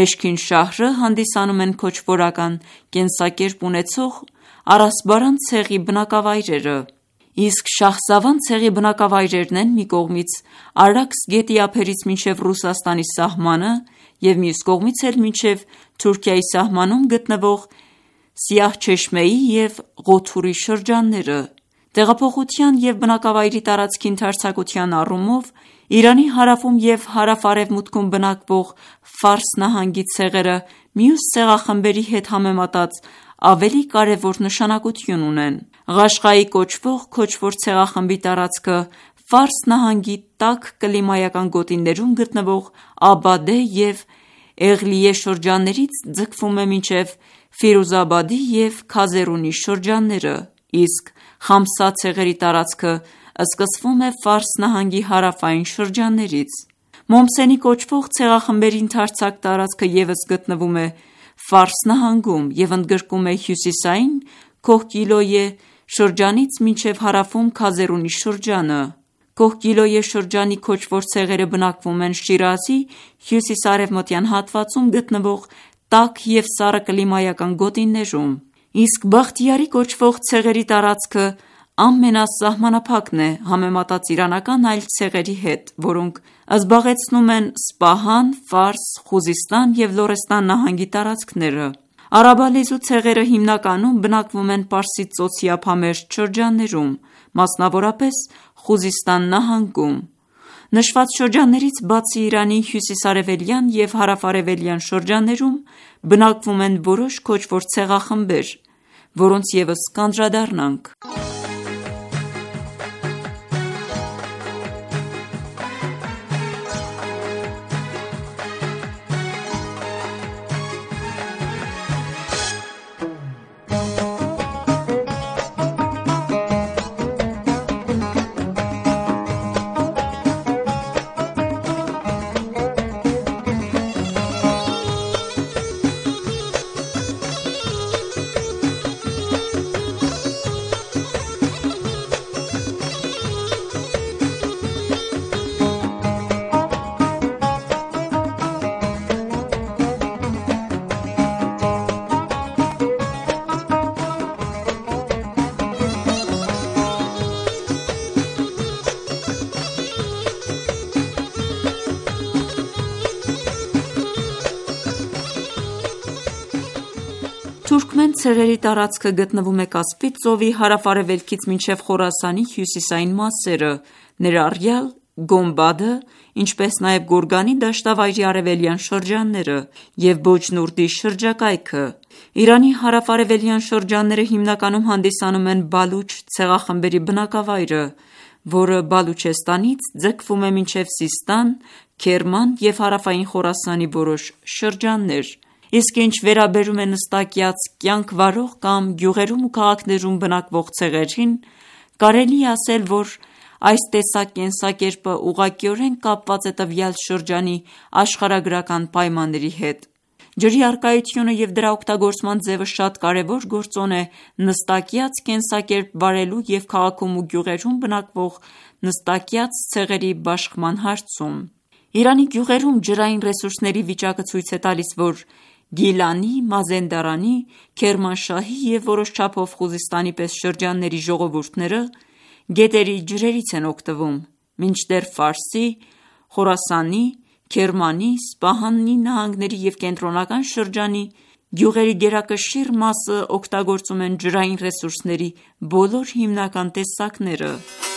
Մեշքին հանդիսանում են քոչվորական կենսակերպ ունեցող Արասբարան ցեղի բնակավայրերը, իսկ Շահսավան ցեղի բնակավայրերն են մի կողմից Արաքս գետի ափերից մինչև Ռուսաստանի սահմանը և մյուս կողմից էլ մինչև Թուրքիայի սահմանում գտնվող Սիահչեշմեի և Ղոթուրի շրջանները։ Տեղափոխության և բնակավայրի տարածքի ընդարձակության առումով Իրանի հարավում և հարավ-արևմուտքում բնակվող Ֆարս նահանգի ցեղերը մյուս ցեղախմբերի հետ համեմատած ավելի կարևոր նշանակություն ունեն։ Ղաշղայի կոչվող քոչվոր ցեղախմբի տարածքը Ֆարս նահանգի տաք կլիմայական գոտիներում գտնվող Աբադե և Էղլիյե շրջաններից ձգվում է մինչև Ֆիրուզաբադի և Քազերունի շրջանները, իսկ Խամսա ցեղերի տարածքը սկսվում է Ֆարս նահանգի հարավային շրջաններից։ Մոմսենի կոչվող ցեղախմբերի ընդարձակ տարածքը ևս գտնվում է Ֆարս նահանգում և ընդգրկում է հյուսիսային Քոհգիլոյե շրջանից մինչև հարավում Քազերունի շրջանը։ Քոհգիլոյե շրջանի քոչվոր ցեղերը բնակվում են Շիրազի հյուսիս-արևմտյան հատվածում գտնվող տաք և սառը կլիմայական գոտիներում, իսկ Բախտիարի կոչվող ցեղերի տարածքը ամենասահմանափակն է համեմատած իրանական այլ ցեղերի հետ, որոնք զբաղեցնում են Սպահան, Ֆարս, Խուզիստան և Լորեստան նահանգի տարածքները։ Արաբալեզու ցեղերը հիմնականում բնակվում են Պարսից ծոցի ափամերձ շրջաններում, մասնավորապես Խուզիստան նահանգում։ Նշված շրջաններից բացի Իրանի հյուսիսարևելյան և հարավարևելյան շրջաններում բնակվում են որոշ քոչվոր ցեղախմբեր, որոնց ևս կանդրադառնանք։ Թուրքմեն ցեղերի տարածքը գտնվում է Կասպից ծովի հարավ-արևելքից մինչև Խորասանի հյուսիսային մասերը, ներառյալ Գոմբադը, ինչպես նաև Գորգանի դաշտավայրի արևելյան շրջանները և Բոջնուրդի շրջակայքը։ Իրանի հարավ-արևելյան շրջանները հիմնականում հանդիսանում են Բալուչ ցեղախմբերի բնակավայրը, որը Բալուչեստանից ձգվում է մինչև Սիստան, Քերման և հարավային Խորասանի որոշ շրջաններ։ Իսկ ինչ վերաբերում է նստակյաց կյանք վարող կամ գյուղերում ու քաղաքներում բնակվող ցեղերին, կարելի է ասել, որ այս տեսակ կենսակերպը ուղղակիորեն կապված է տվյալ շրջանի աշխարհագրական պայմանների հետ։ Ջրի առկայությունը և դրա օգտագործման ձևը շատ կարևոր գործոն է նստակյաց կենսակերպ վարելու և քաղաքում ու գյուղերում բնակվող նստակյաց ցեղերի բաշխման հարցում։ Իրանի գյուղերում ջրային ռեսուրսների վիճակը ցույց է տալիս, որ Գիլանի, Մազենդարանի, Քերմանշահի և որոշ չափով Խուզիստանի պես շրջանների ժողովուրդները գետերի ջրերից են օգտվում, մինչդեռ Ֆարսի, Խորասանի, Քերմանի, Սպահանի նահանգների և կենտրոնական շրջանի գյուղերի գերակշիռ մասը օգտագործում են ջրային ռեսուրսների բոլոր հիմնական տեսակները։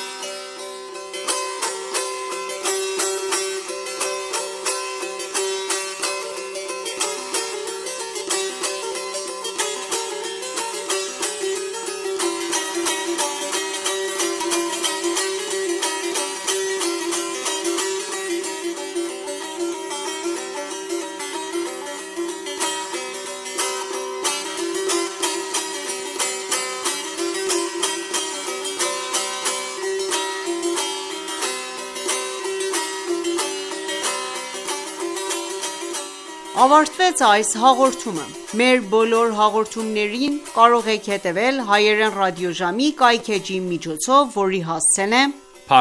Ավարտվեց այս հաղորդումը։ Մեր բոլոր հաղորդումներին կարող եք հետևել հայերեն ռադիոժամի կայքէջի միջոցով, որի հասցեն է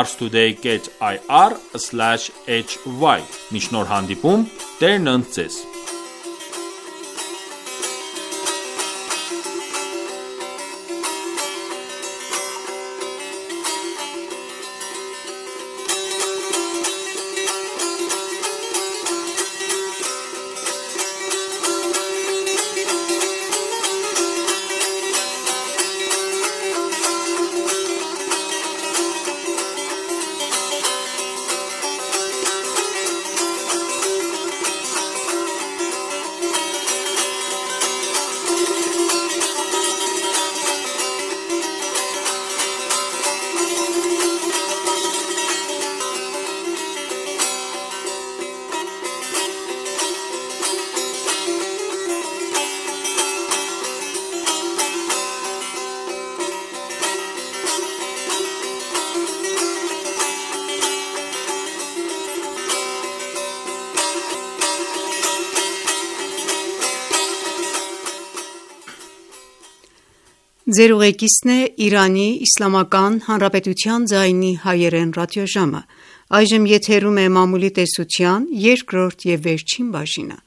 parstoday.ir/hy։ Մինչ նոր հանդիպում, Տերն ընդ ձեզ։ Ձեր ուղեկիցն է Իրանի Իսլամական Հանրապետության ձայնի հայերեն ռադիոժամը։ Այժմ եթերում է մամուլի տեսության երկրորդ և վերջին բաժինը։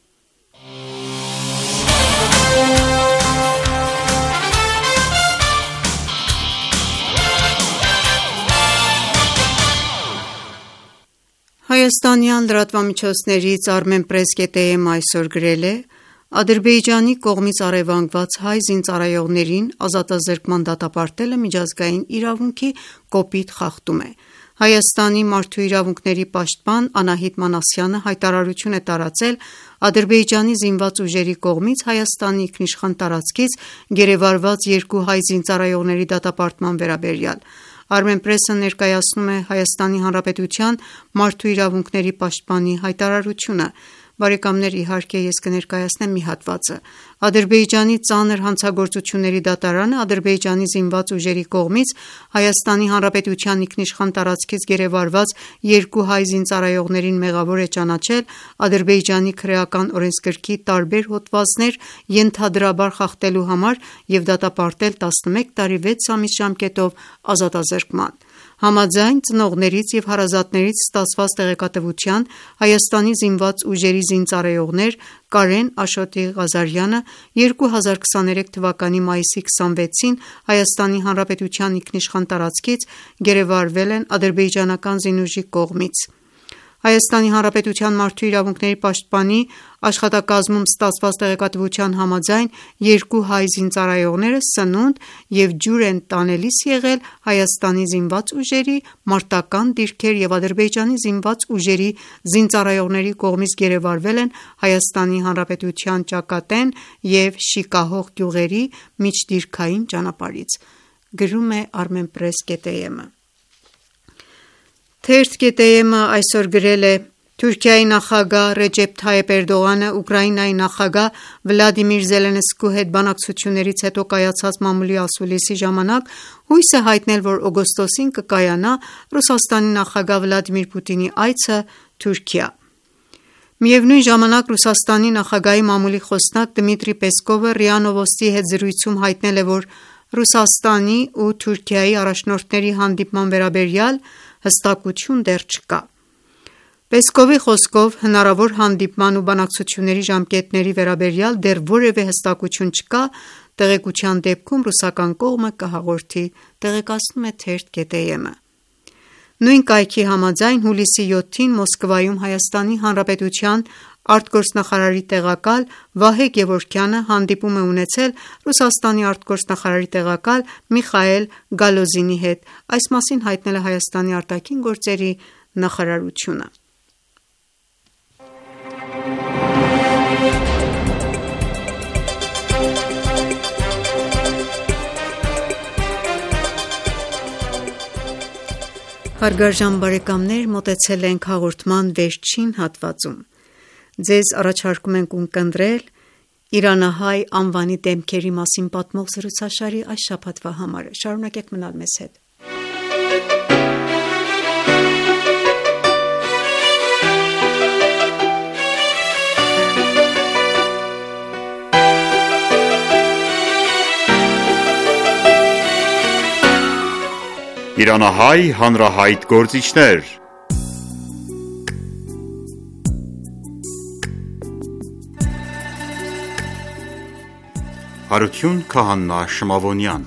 Հայաստանյան լրատվամիջոցներից Armenpress.am այսօր գրել է. Ադրբեջանի կողմից առևանգված հայ զինծառայողներին ազատազրկման դատապարտելը միջազգային իրավունքի կոպիտ խախտում է։ Հայաստանի մարդու իրավունքների պաշտպան Անահիտ Մանասյանը հայտարարություն է տարածել Ադրբեջանի զինված ուժերի կողմից Հայաստանի ինքնիշխան տարածքից գերեվարված 2 հայ զինծառայողների դատապարտման վերաբերյալ։ Armenpress-ը ներկայացնում է Հայաստանի Հանրապետության մարդու իրավունքների պաշտպանի հայտարարությունը։ Բարեկամներ, իհարկե ես կներկայացնեմ մի հատվածը։ Ադրբեջանի ծանր հանցագործությունների դատարանը Ադրբեջանի զինված ուժերի կողմից Հայաստանի Հանրապետության ինքնիշխան տարածքից գերեվարված 2 հայ զինծառայողներին մեղավոր է ճանաչել Ադրբեջանի քրեական օրենսգրքի տարբեր հոդվածներ ենթադրաբար խախտելու համար և դատապարտել 11 տարի 6 ամիս ժամկետով ազատազրկման։ Համաձայն ծնողներից և հարազատներից ստացված տեղեկատվության Հայաստանի զինված ուժերի զինծառայողներ Կարեն Աշոտի Ղազարյանը 2023 թվականի մայիսի 26-ին Հայաստանի Հանրապետության ինքնիշխան տարածքից գերեվարվել են ադրբեջանական զինուժի կողմից։ Հայաստանի Հանրապետության մարդու իրավունքների պաշտպանի աշխատակազմում ստացված տեղեկատվության համաձայն 2 հայ զինծառայողները սնունդ և ջուր են տանելիս եղել Հայաստանի զինված ուժերի մարտական դիրքեր և Ադրբեջանի զինված ուժերի զինծառայողների կողմից գերեվարվել են Հայաստանի Հանրապետության ճակատեն և Շիկահող գյուղերի միջդիրքային ճանապարհից։ Գրում է Armenpress.am-ը։ Թերթ.am-ը այսօր գրել է. Թուրքիայի նախագահ Ռեջեփ Թայիփ Էրդողանը Ուկրաինայի նախագահ Վլադիմիր Զելենսկու հետ բանակցություններից հետո կայացած մամուլի ասուլիսի ժամանակ հույս է հայտնել, որ օգոստոսին կկայանա Ռուսաստանի նախագահ Վլադիմիր Պուտինի այցը Թուրքիա։ Միևնույն ժամանակ Ռուսաստանի նախագահի մամուլի խոսնակ Դմիտրի Պեսկովը ՌԻԱ Նովոստիի հետ զրույցում հայտնել է, որ Ռուսաստանի ու Թուրքիայի առաջնորդների հանդիպման վերաբերյալ հստակություն դեռ չկա։ Պեսկովի խոսքով հնարավոր հանդիպման ու բանակցությունների ժամկետների վերաբերյալ դեռ որևէ հստակություն չկա, տեղեկության դեպքում ռուսական կողմը կհաղորդի, տեղեկացնում է Թերթ.am-ը։ Նույն կայքի համաձայն հուլիսի 7-ին Մոսկվայում Հայաստանի Հանրապետության արտգործնախարարի տեղակալ Վահե Գևորգյանը հանդիպում է ունեցել Ռուսաստանի արտգործնախարարի տեղակալ Միխայել Գալոզինի հետ, այս մասին հայտնել է Հայաստանի արտաքին գործերի նախարարությունը։ Հարգարժան բարեկամներ, մոտեցել ենք հաղորդման վերջին հատվածում։ Ձեզ առաջարկում ենք ունկնդրել իրանահայ անվանի դեմքերի մասին պատմող զրուցաշարի այս շաբաթվա համարը։ Շարունակեք մնալ մեզ հետ։ Իրանահայ հանրահայտ գործիչներ։ Հարություն Քահանա Շմավոնյան։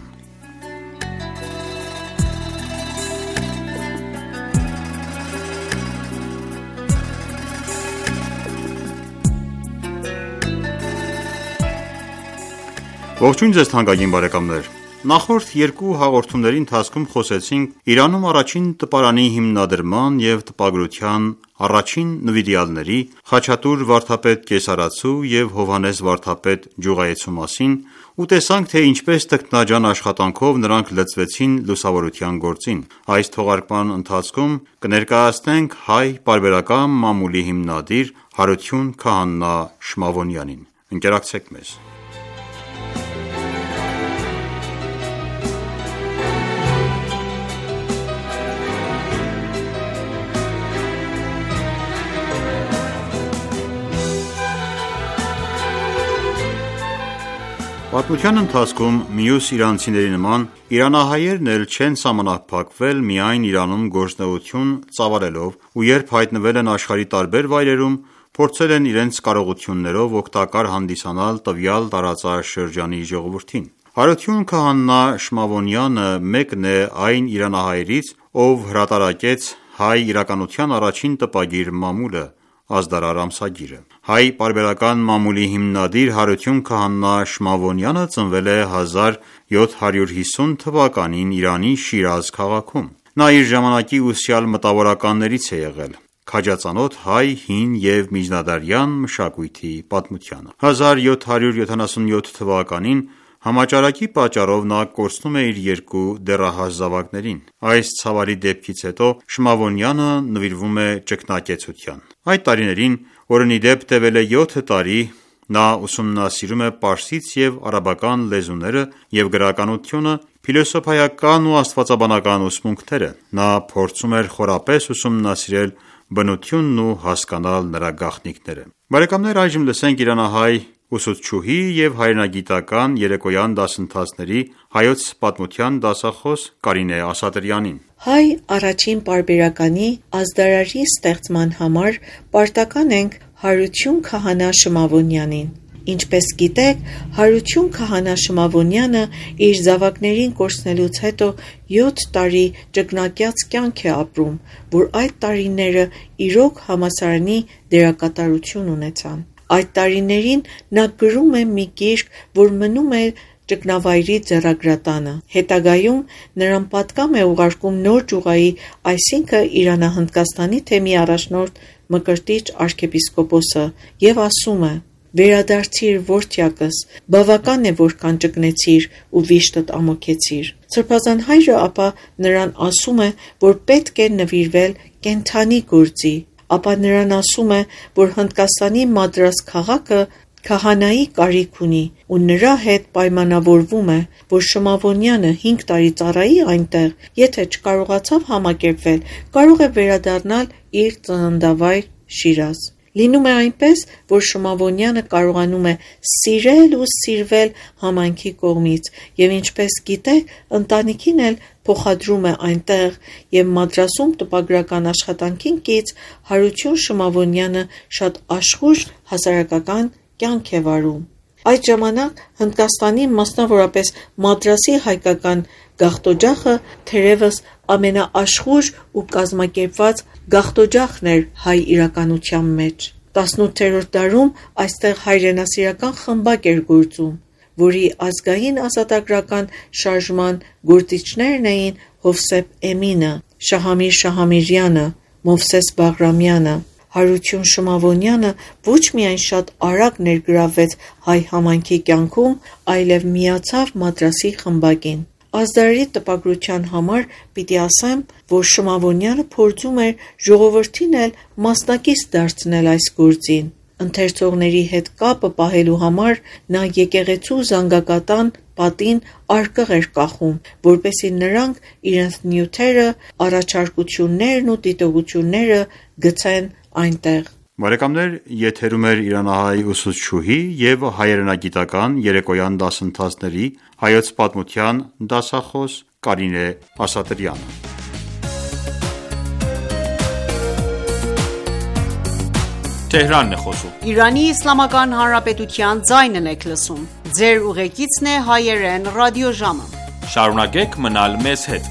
Ողջույն ձեզ թանկագին բարեկամներ։ Նախորդ երկու հաղորդումների ընթացքում խոսեցինք Իրանում առաջին տպարանի հիմնադրման և տպագրության առաջին նվիրյալների Խաչատուր վարդապետ կեսարացու և Հովհաննես վարդապետ ջուղայեցու մասին ու տեսանք, թե ինչպես տքնաջան աշխատանքով նրանք լծվեցին լուսավորության գործին։ Այս թողարկման ընթացքում կներկայացնենք հայ պարբերական մամուլի հիմնադիր Հարություն Քահանա Շմավոնյանին։ Ընկերակցեք մեզ։ Պատմության ընթացքում մյուս իրանցիների նման իրանահայերն էլ չեն սահմանափակվել միայն Իրանում գործունեություն ծավալելով ու երբ հայտնվել են աշխարհի տարբեր վայրերում, փորձել են իրենց կարողություններով օգտակար հանդիսանալ տվյալ տարածաշրջանի ժողովրդին։ Հարություն Քահանա Շմավոնյանը մեկն է այն իրանահայերից, ով հրատարակեց հայ իրականության առաջին տպագիր մամուլը՝ Ազդարար ամսագիրը։ Հայ պարբերական մամուլի հիմնադիր Հարություն Քահանա Շմավոնյանը ծնվել է 1750 թվականին Իրանի Շիրազ քաղաքում։ Նա իր ժամանակի ուսյալ մտավորականներից է եղել, քաջածանոթ հայ հին և միջնադարյան մշակույթի պատմությանը։ 1777 թվականին համաճարակի պատճառով նա կորցնում է իր երկու դեռահաս զավակներին։ Այս ցավալի դեպքից հետո Շմավոնյանը նվիրվում է ճգնակեցության։ Այդ տարիներին, որն ի դեպ տևել է 7 տարի, նա ուսումնասիրում է պարսից և արաբական լեզուները և գրականությունը, փիլիսոփայական ու աստվածաբանական ուսմունքները։ Նա փորձում էր խորապես ուսումնասիրել բնությունն ու հասկանալ նրա գաղտնիքները։ Այժմ լսենք իրանահայ ուսուցչուհի և հայրենագիտական երեկոյան դասընթացների հայոց պատմության դասախոս Կարինե Ասատրյանին։ Հայ առաջին պարբերականի Ազդարարի ստեղծման համար պարտական ենք Հարություն Քահանա Շմավոնյանին։ Ինչպես գիտեք, Հարություն Քահանա Շմավոնյանը իր զավակներին կորցնելուց հետո 7 տարի ճգնակյաց կյանք է ապրում, որ այդ տարիները իրոք համալսարանի դերակատարություն ունեցան։ Այդ տարիներին նա գրում է մի գիրք, որ մնում է ճգնավայրի ձեռագրատանը։ Հետագայում նրան պատգամ է ուղարկում Նոր Ջուղայի, այսինքն Իրանահնդկաստանի թեմի առաջնորդ Մկրտիչ arczepiskopos-ը և ասում է. «Վերադարձիր որդյակս, բավական է որքան ճգնեցիր ու վիշտդ ամոքեցիր»։ Սրբազան հայրը ապա նրան ասում է, որ պետք է նվիրվել կենդանի գործի, ապա նրան ասում է, որ Հնդկաստանի Մադրաս քաղաքը քահանայի կարիք ունի ու նրա հետ պայմանավորվում է, որ Շմավոնյանը 5 տարի ծառայի այնտեղ, եթե չկարողացավ համակերպվել, կարող է վերադառնալ իր ծննդավայր Շիրազ։ Լինում է այնպես, որ Շմավոնյանը կարողանում է սիրել ու սիրվել համայնքի կողմից և ինչպես գիտեք, ընտանիքին էլ փոխադրում է այնտեղ և Մադրասում տպագրական աշխատանքին կից Հարություն Շմավոնյանը շատ աշխույժ հասարակական կյանք է վարում։ Այդ ժամանակ Հնդկաստանի, մասնավորապես Մադրասի հայկական գաղթօջախը թերևս ամենաաշխույժ ու կազմակերպված գաղթօջախն էր հայ իրականության մեջ։ 18-րդ դարում այստեղ հայրենասիրական խմբակ էր գործում, որի ազգային ազատագրական շարժման գործիչներն էին Հովսեփ Էմինը, Շահամիր Շահամիրյանը, Մովսես Բաղրամյանը։ Հարություն Շմավոնյանը ոչ միայն շատ արագ ներգրավվեց հայ համայնքի կյանքում, այլև միացավ Մադրասի խմբակին։ Ազդարարի տպագրության համար պիտի ասեմ, որ Շմավոնյանը փորձում էր ժողովրդին էլ մասնակից դարձնել այս գործին։ Ընթերցողների հետ կապը պահելու համար նա եկեղեցու զանգակատան պատին արկղ էր կախում, որպեսզի նրանք իրենց նյութերը, առաջարկություններն ու դիտողությունները գցեն այնտեղ։ Եթերում է իրանահայ ուսուցչուհի և հայրենագիտական երեկոյան դասընթացների հայոց պատմության դասախոս Կարինե Ասատրյանը։ Իրանի Իսլամական Հանրապետության ձայնն եք լսում։ Ձեր ուղեկիցն է հայերեն ռադիոժամը։ Շարունակեք մնալ մեզ հետ։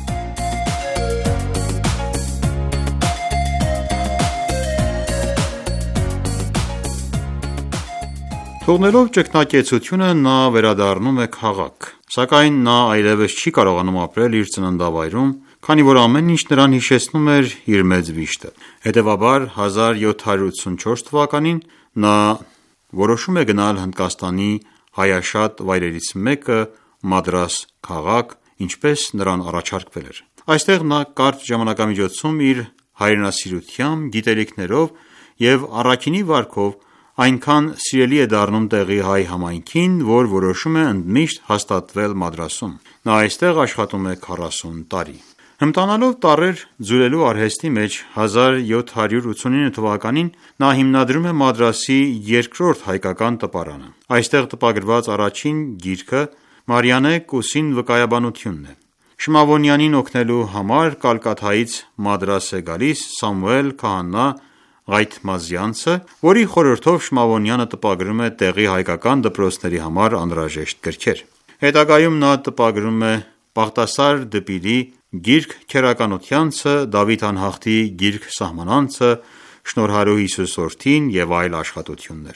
Թողնելով ճգնակեցությունը նա վերադառնում է քաղաք, սակայն նա այլևս չի կարողանում ապրել իր ծննդավայրում, քանի որ ամեն ինչ նրան հիշեցնում էր իր մեծ վիշտը։ Հետևաբար 1784 թվականին նա որոշում է գնալ Հնդկաստանի հայաշատ վայրերից մեկը Մադրաս քաղաք, ինչպես նրան առաջարկվել էր։ Այստեղ նա կարճ ժամանակամիջոցում իր հայրենասիրությամբ, գիտելիքներով և առաքինի վարքով այնքան սիրելի է դառնում տեղի հայ համայնքին, որ որոշում է ընդմիշտ հաստատվել Մադրասում։ Նա այստեղ աշխատում է 40 տարի։ Հմտանալով տառեր ձուլելու արհեստի մեջ 1789 թվականին նա հիմնադրում է Մադրասի երկրորդ հայկական տպարանը։ Այստեղ տպագրված առաջին գիրքը Մարիանե Կուսին վկայաբանությունն է։ Շմավոնյանին օգնելու համար Կալկաթայից Մադրաս է գալիս Սամուել քահանա Ղայթմազյանցը, որի խորհրդով Շմավոնյանը տպագրում է տեղի հայկական դպրոցների համար անհրաժեշտ գրքեր։ Հետագայում նա տպագրում է Պաղտասար Դպիրի գիրք քերականությանցը, Դավիթ անհախտի գիրք սահմանանցը, Շնորհարու Հիսուսորդին և այլ աշխատություններ։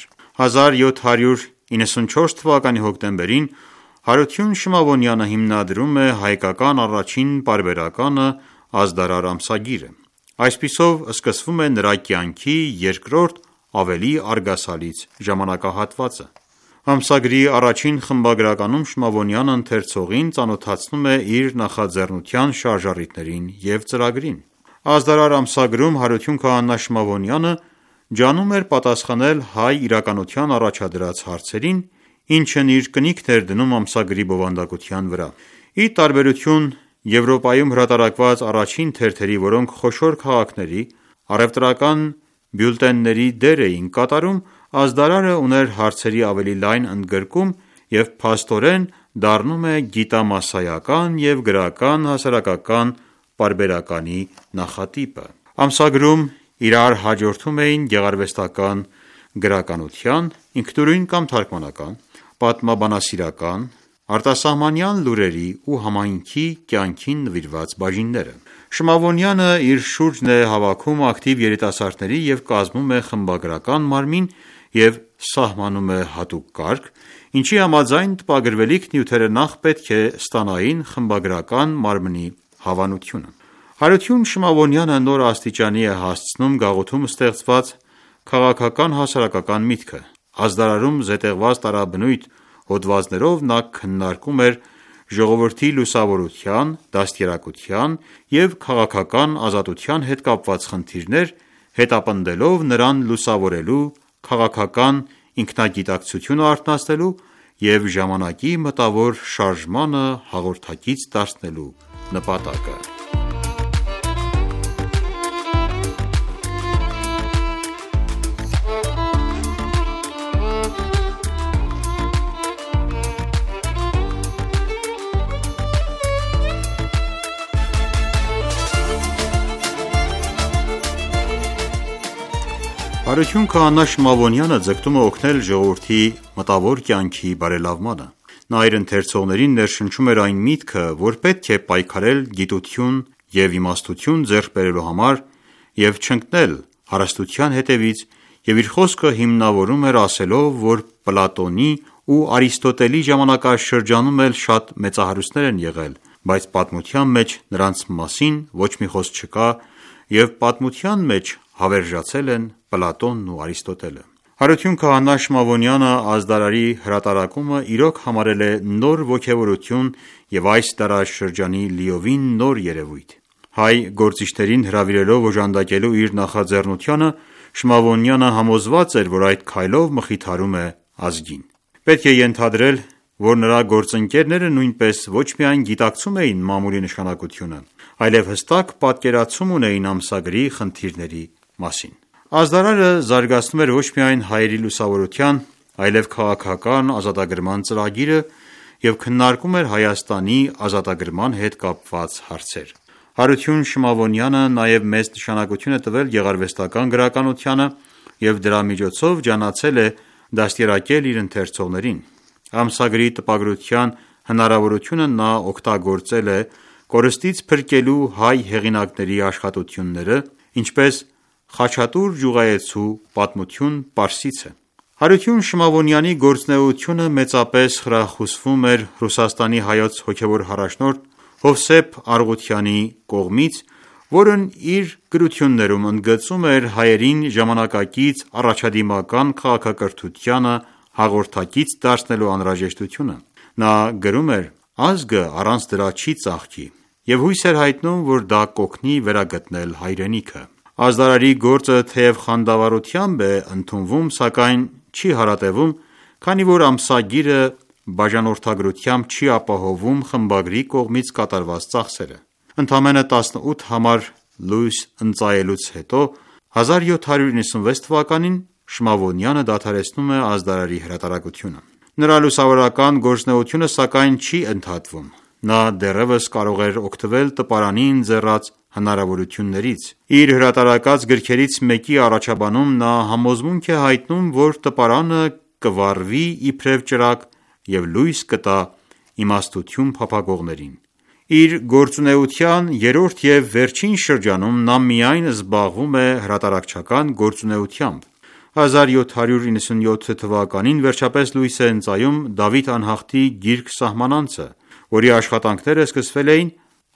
1794 թվականի հոկտեմբերին Հարություն Շմավոնյանը հիմնադրում է հայկական առաջին պարբերականը Ազդարար ամսագիրը։ Այսպիսով սկսվում է նրա կյանքի երկրորդ ավելի արգասալից ժամանակահատվածը։ Ամսագրի առաջին խմբագրականում Շմավոնյանը ընթերցողին ծանոթացնում է իր նախաձեռնության շարժառիթներին և ծրագրին։ Ազդարար ամսագրում Հարություն քահանա Շմավոնյանը ջանում էր պատասխանել հայ իրականության առաջադրած հարցերին, ինչն իր կնիքն էր դնում ամսագրի բովանդակության վրա։ Ի տարբերություն Եվրոպայում հրատարակված առաջին թերթերի, որոնք խոշոր քաղաքների առևտրական բյուլետենների դեր էին կատարում, Ազդարարը ուներ հարցերի ավելի լայն ընդգրկում և փաստորեն դառնում է գիտամասսայական և գրական հասարակական պարբերականի նախատիպը։ Ամսագրում իրար հաջորդում էին գեղարվեստական գրականության, ինքնուրույն կամ թարգմանական, պատմաբանասիրական, արտասահմանյան լուրերի ու համայնքի կյանքին նվիրված բաժինները։ Շմավոնյանը իր շուրջն է հավաքում ակտիվ երիտասարդների և կազմում է խմբագրական մարմին և սահմանում է հատուկ կարգ, ինչի համաձայն տպագրվելիք նյութերը նախ պետք է ստանային խմբագրական մարմնի հավանությունը։ Հարություն Շմավոնյանը նոր աստիճանի է հասցնում գաղութում ստեղծված քաղաքական հասարակական միտքը։ Ազդարարում զետեղված տարաբնույթ հոդվածներով նա քննարկում էր ժողովրդի լուսավորության, դաստիարակության և քաղաքական ազատության հետ կապված խնդիրներ, հետապնդելով նրան լուսավորելու, քաղաքական ինքնագիտակցությունը արթնացնելու և ժամանակի մտավոր շարժմանը հաղորդակից դարձնելու նպատակը։ Հարություն քահանա Շմավոնյանը ձգտում է օգնել ժողովրդի մտավոր կյանքի բարելավմանը։ Նա իր ընթերցողներին ներշնչում էր այն միտքը, որ պետք է պայքարել գիտություն և իմաստություն ձեռք բերելու համար և չընկնել հարստության հետևից, և իր խոսքը հիմնավորում էր ասելով, որ Պլատոնի ու Արիստոտելի ժամանակաշրջանում էլ շատ մեծահարուստներ են եղել, բայց պատմության մեջ նրանց մասին ոչ մի խոսք չկա և պատմության մեջ հավերժացել են Պլատոնն ու Արիստոտելը։ Հարություն քահանա Շմավոնյանը ազդարարի հրատարակումը իրոք համարել է նոր ոգևորություն և այս դարաշրջանի լիովին նոր երևույթ։ Հայ գործիչներին հրավիրելով օժանդակելու իր նախաձեռնությանը, Շմավոնյանը համոզված էր, որ այդ քայլով մխիթարում է ազգին։ Պետք է ենթադրել, որ նրա գործընկերները նույնպես ոչ միայն գիտակցում էին մամուլի նշանակությունը, այլև հստակ պատկերացում ունեին ամսագրի խնդիրների մասին։ Ազդարարը զարգացնում էր ոչ միայն հայերի լուսավորության, այլև քաղաքական ազատագրման ծրագիրը և քննարկում էր Հայաստանի ազատագրման հետ կապված հարցեր։ Հարություն Շմավոնյանը նաև մեծ նշանակություն է տվել գեղարվեստական գրականությանը և դրա միջոցով ջանացել է դաստիարակել իր ընթերցողներին։ Ամսագրի տպագրության հնարավորությունը նա օգտագործել է կորստից փրկելու հայ հեղինակների աշխատությունները, ինչպես Խաչատուր Ջուղայեցու պատմություն պարսիցը։ Հարություն Շմավոնյանի գործունեությունը մեծապես խրախուսվում էր Ռուսաստանի հայոց հոգևոր առաջնորդ Հովսեփ Արգուտյանի կողմից, որն իր գրություններում ընդգծում էր հայերին ժամանակակից առաջադիմական քաղաքակրթությանը հաղորդակից դարձնելու անհրաժեշտությունը։ Նա գրում էր. «Ազգը առանց դրա չի ծաղկի» և հույս էր հայտնում, որ դա կօգնի վերագտնել հայրենիքը։ Ազդարարի գործը թեև խանդավառությամբ է ընդունվում, սակայն չի հարատևում, քանի որ ամսագիրը բաժանորդագրությամբ չի ապահովում խմբագրի կողմից կատարված ծախսերը։ Ընդամենը 18 համար լույս ընծայելուց հետո 1796 թվականին Շմավոնյանը դադարեցնում է ազդարարի հրատարակությունը։ Նրա լուսավորական գործունեությունը սակայն չի ընդհատվում։ Նա դեռևս կարող էր օգտվել տպարանի ընձեռած հնարավորություններից։ Իր հրատարակած գրքերից մեկի առաջաբանում նա համոզմունք է հայտնում, որ տպարանը կվառվի իբրև ճրագ և լույս կտա իմաստություն փափագողներին։ Իր գործունեության երրորդ և վերջին շրջանում նա միայն զբաղվում է հրատարակչական գործունեությամբ։ 1797 թվականին վերջապես լույս է ընծայում Դավիթ անհախտի գիրք «Սահմանանցը», որի աշխատանքները սկսվել էին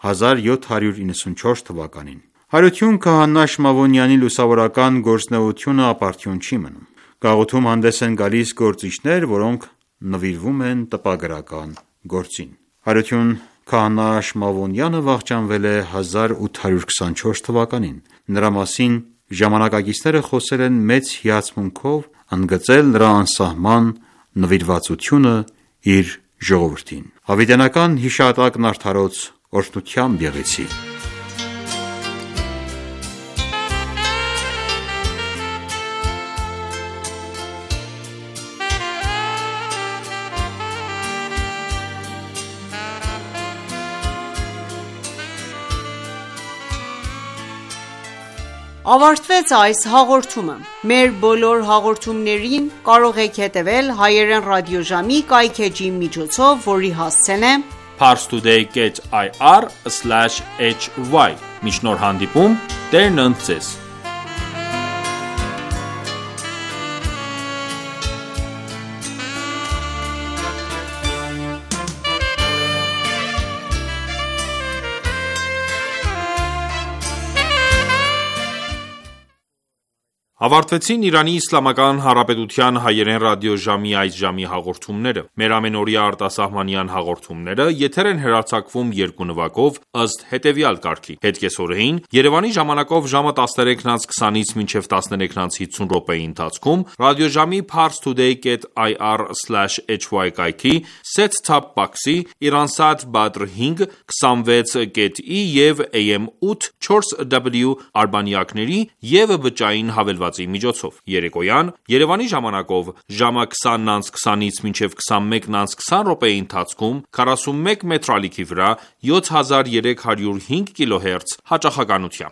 1794 թվականին։ Հարություն Քահանա Շմավոնյանի լուսավորական գործունեությունը ապարդյուն չի մնում։ Գաղութում հանդես են գալիս գործիչներ, որոնք նվիրվում են տպագրական գործին։ Հարություն Քահանա Շմավոնյանը վախճանվել է 1824 թվականին։ Նրա մասին ժամանակակիցները խոսել են մեծ հիացմունքով, ընդգծել նրա անսահման նվիրվածությունը իր ժողովրդին։ Հավիտենական հիշատակն արդարոց օրհնությամբ եղեցի։ Ավարտվեց այս հաղորդումը։ Մեր բոլոր հաղորդումներին կարող եք հետևել հայերեն ռադիոժամի կայքէջի միջոցով, որի հասցեն է parstoday.ir/hy։ Մինչ նոր հանդիպում, Տերն ընդ ձեզ։ Ավարտվեցին Իրանի Իսլամական Հանրապետության հայերեն ռադիոժամի այս ժամի հաղորդումները։ Մեր ամենօրյա արտասահմանյան հաղորդումները եթեր են հեռարձակվում երկու նվագով ըստ հետևյալ կարգի։ Հետկեսօրեին Երևանի ժամանակով ժամը 13:20-ից մինչև 13:50 րոպեի ընթացքում ռադիոժամի parstoday.ir/hy կայքի set-top box-ի Iransat Badr 5 26.E եւ AM 8 4W արբանյակների եւ բջջային հավելվածի միջոցով։ Երեկոյան Երևանի ժամանակով ժամը 20:20-ից մինչև 21:20 րոպեի ընթացքում 41 մետրալիքի վրա 7305 կիլոհերց հաճախականությամբ։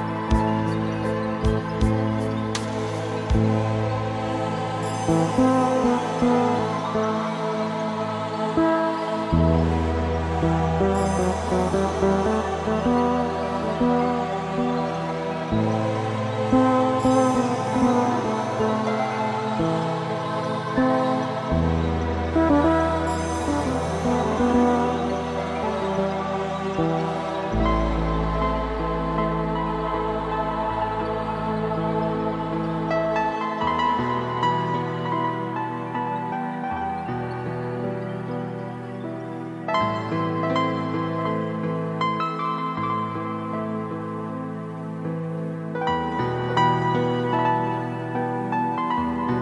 Thank you.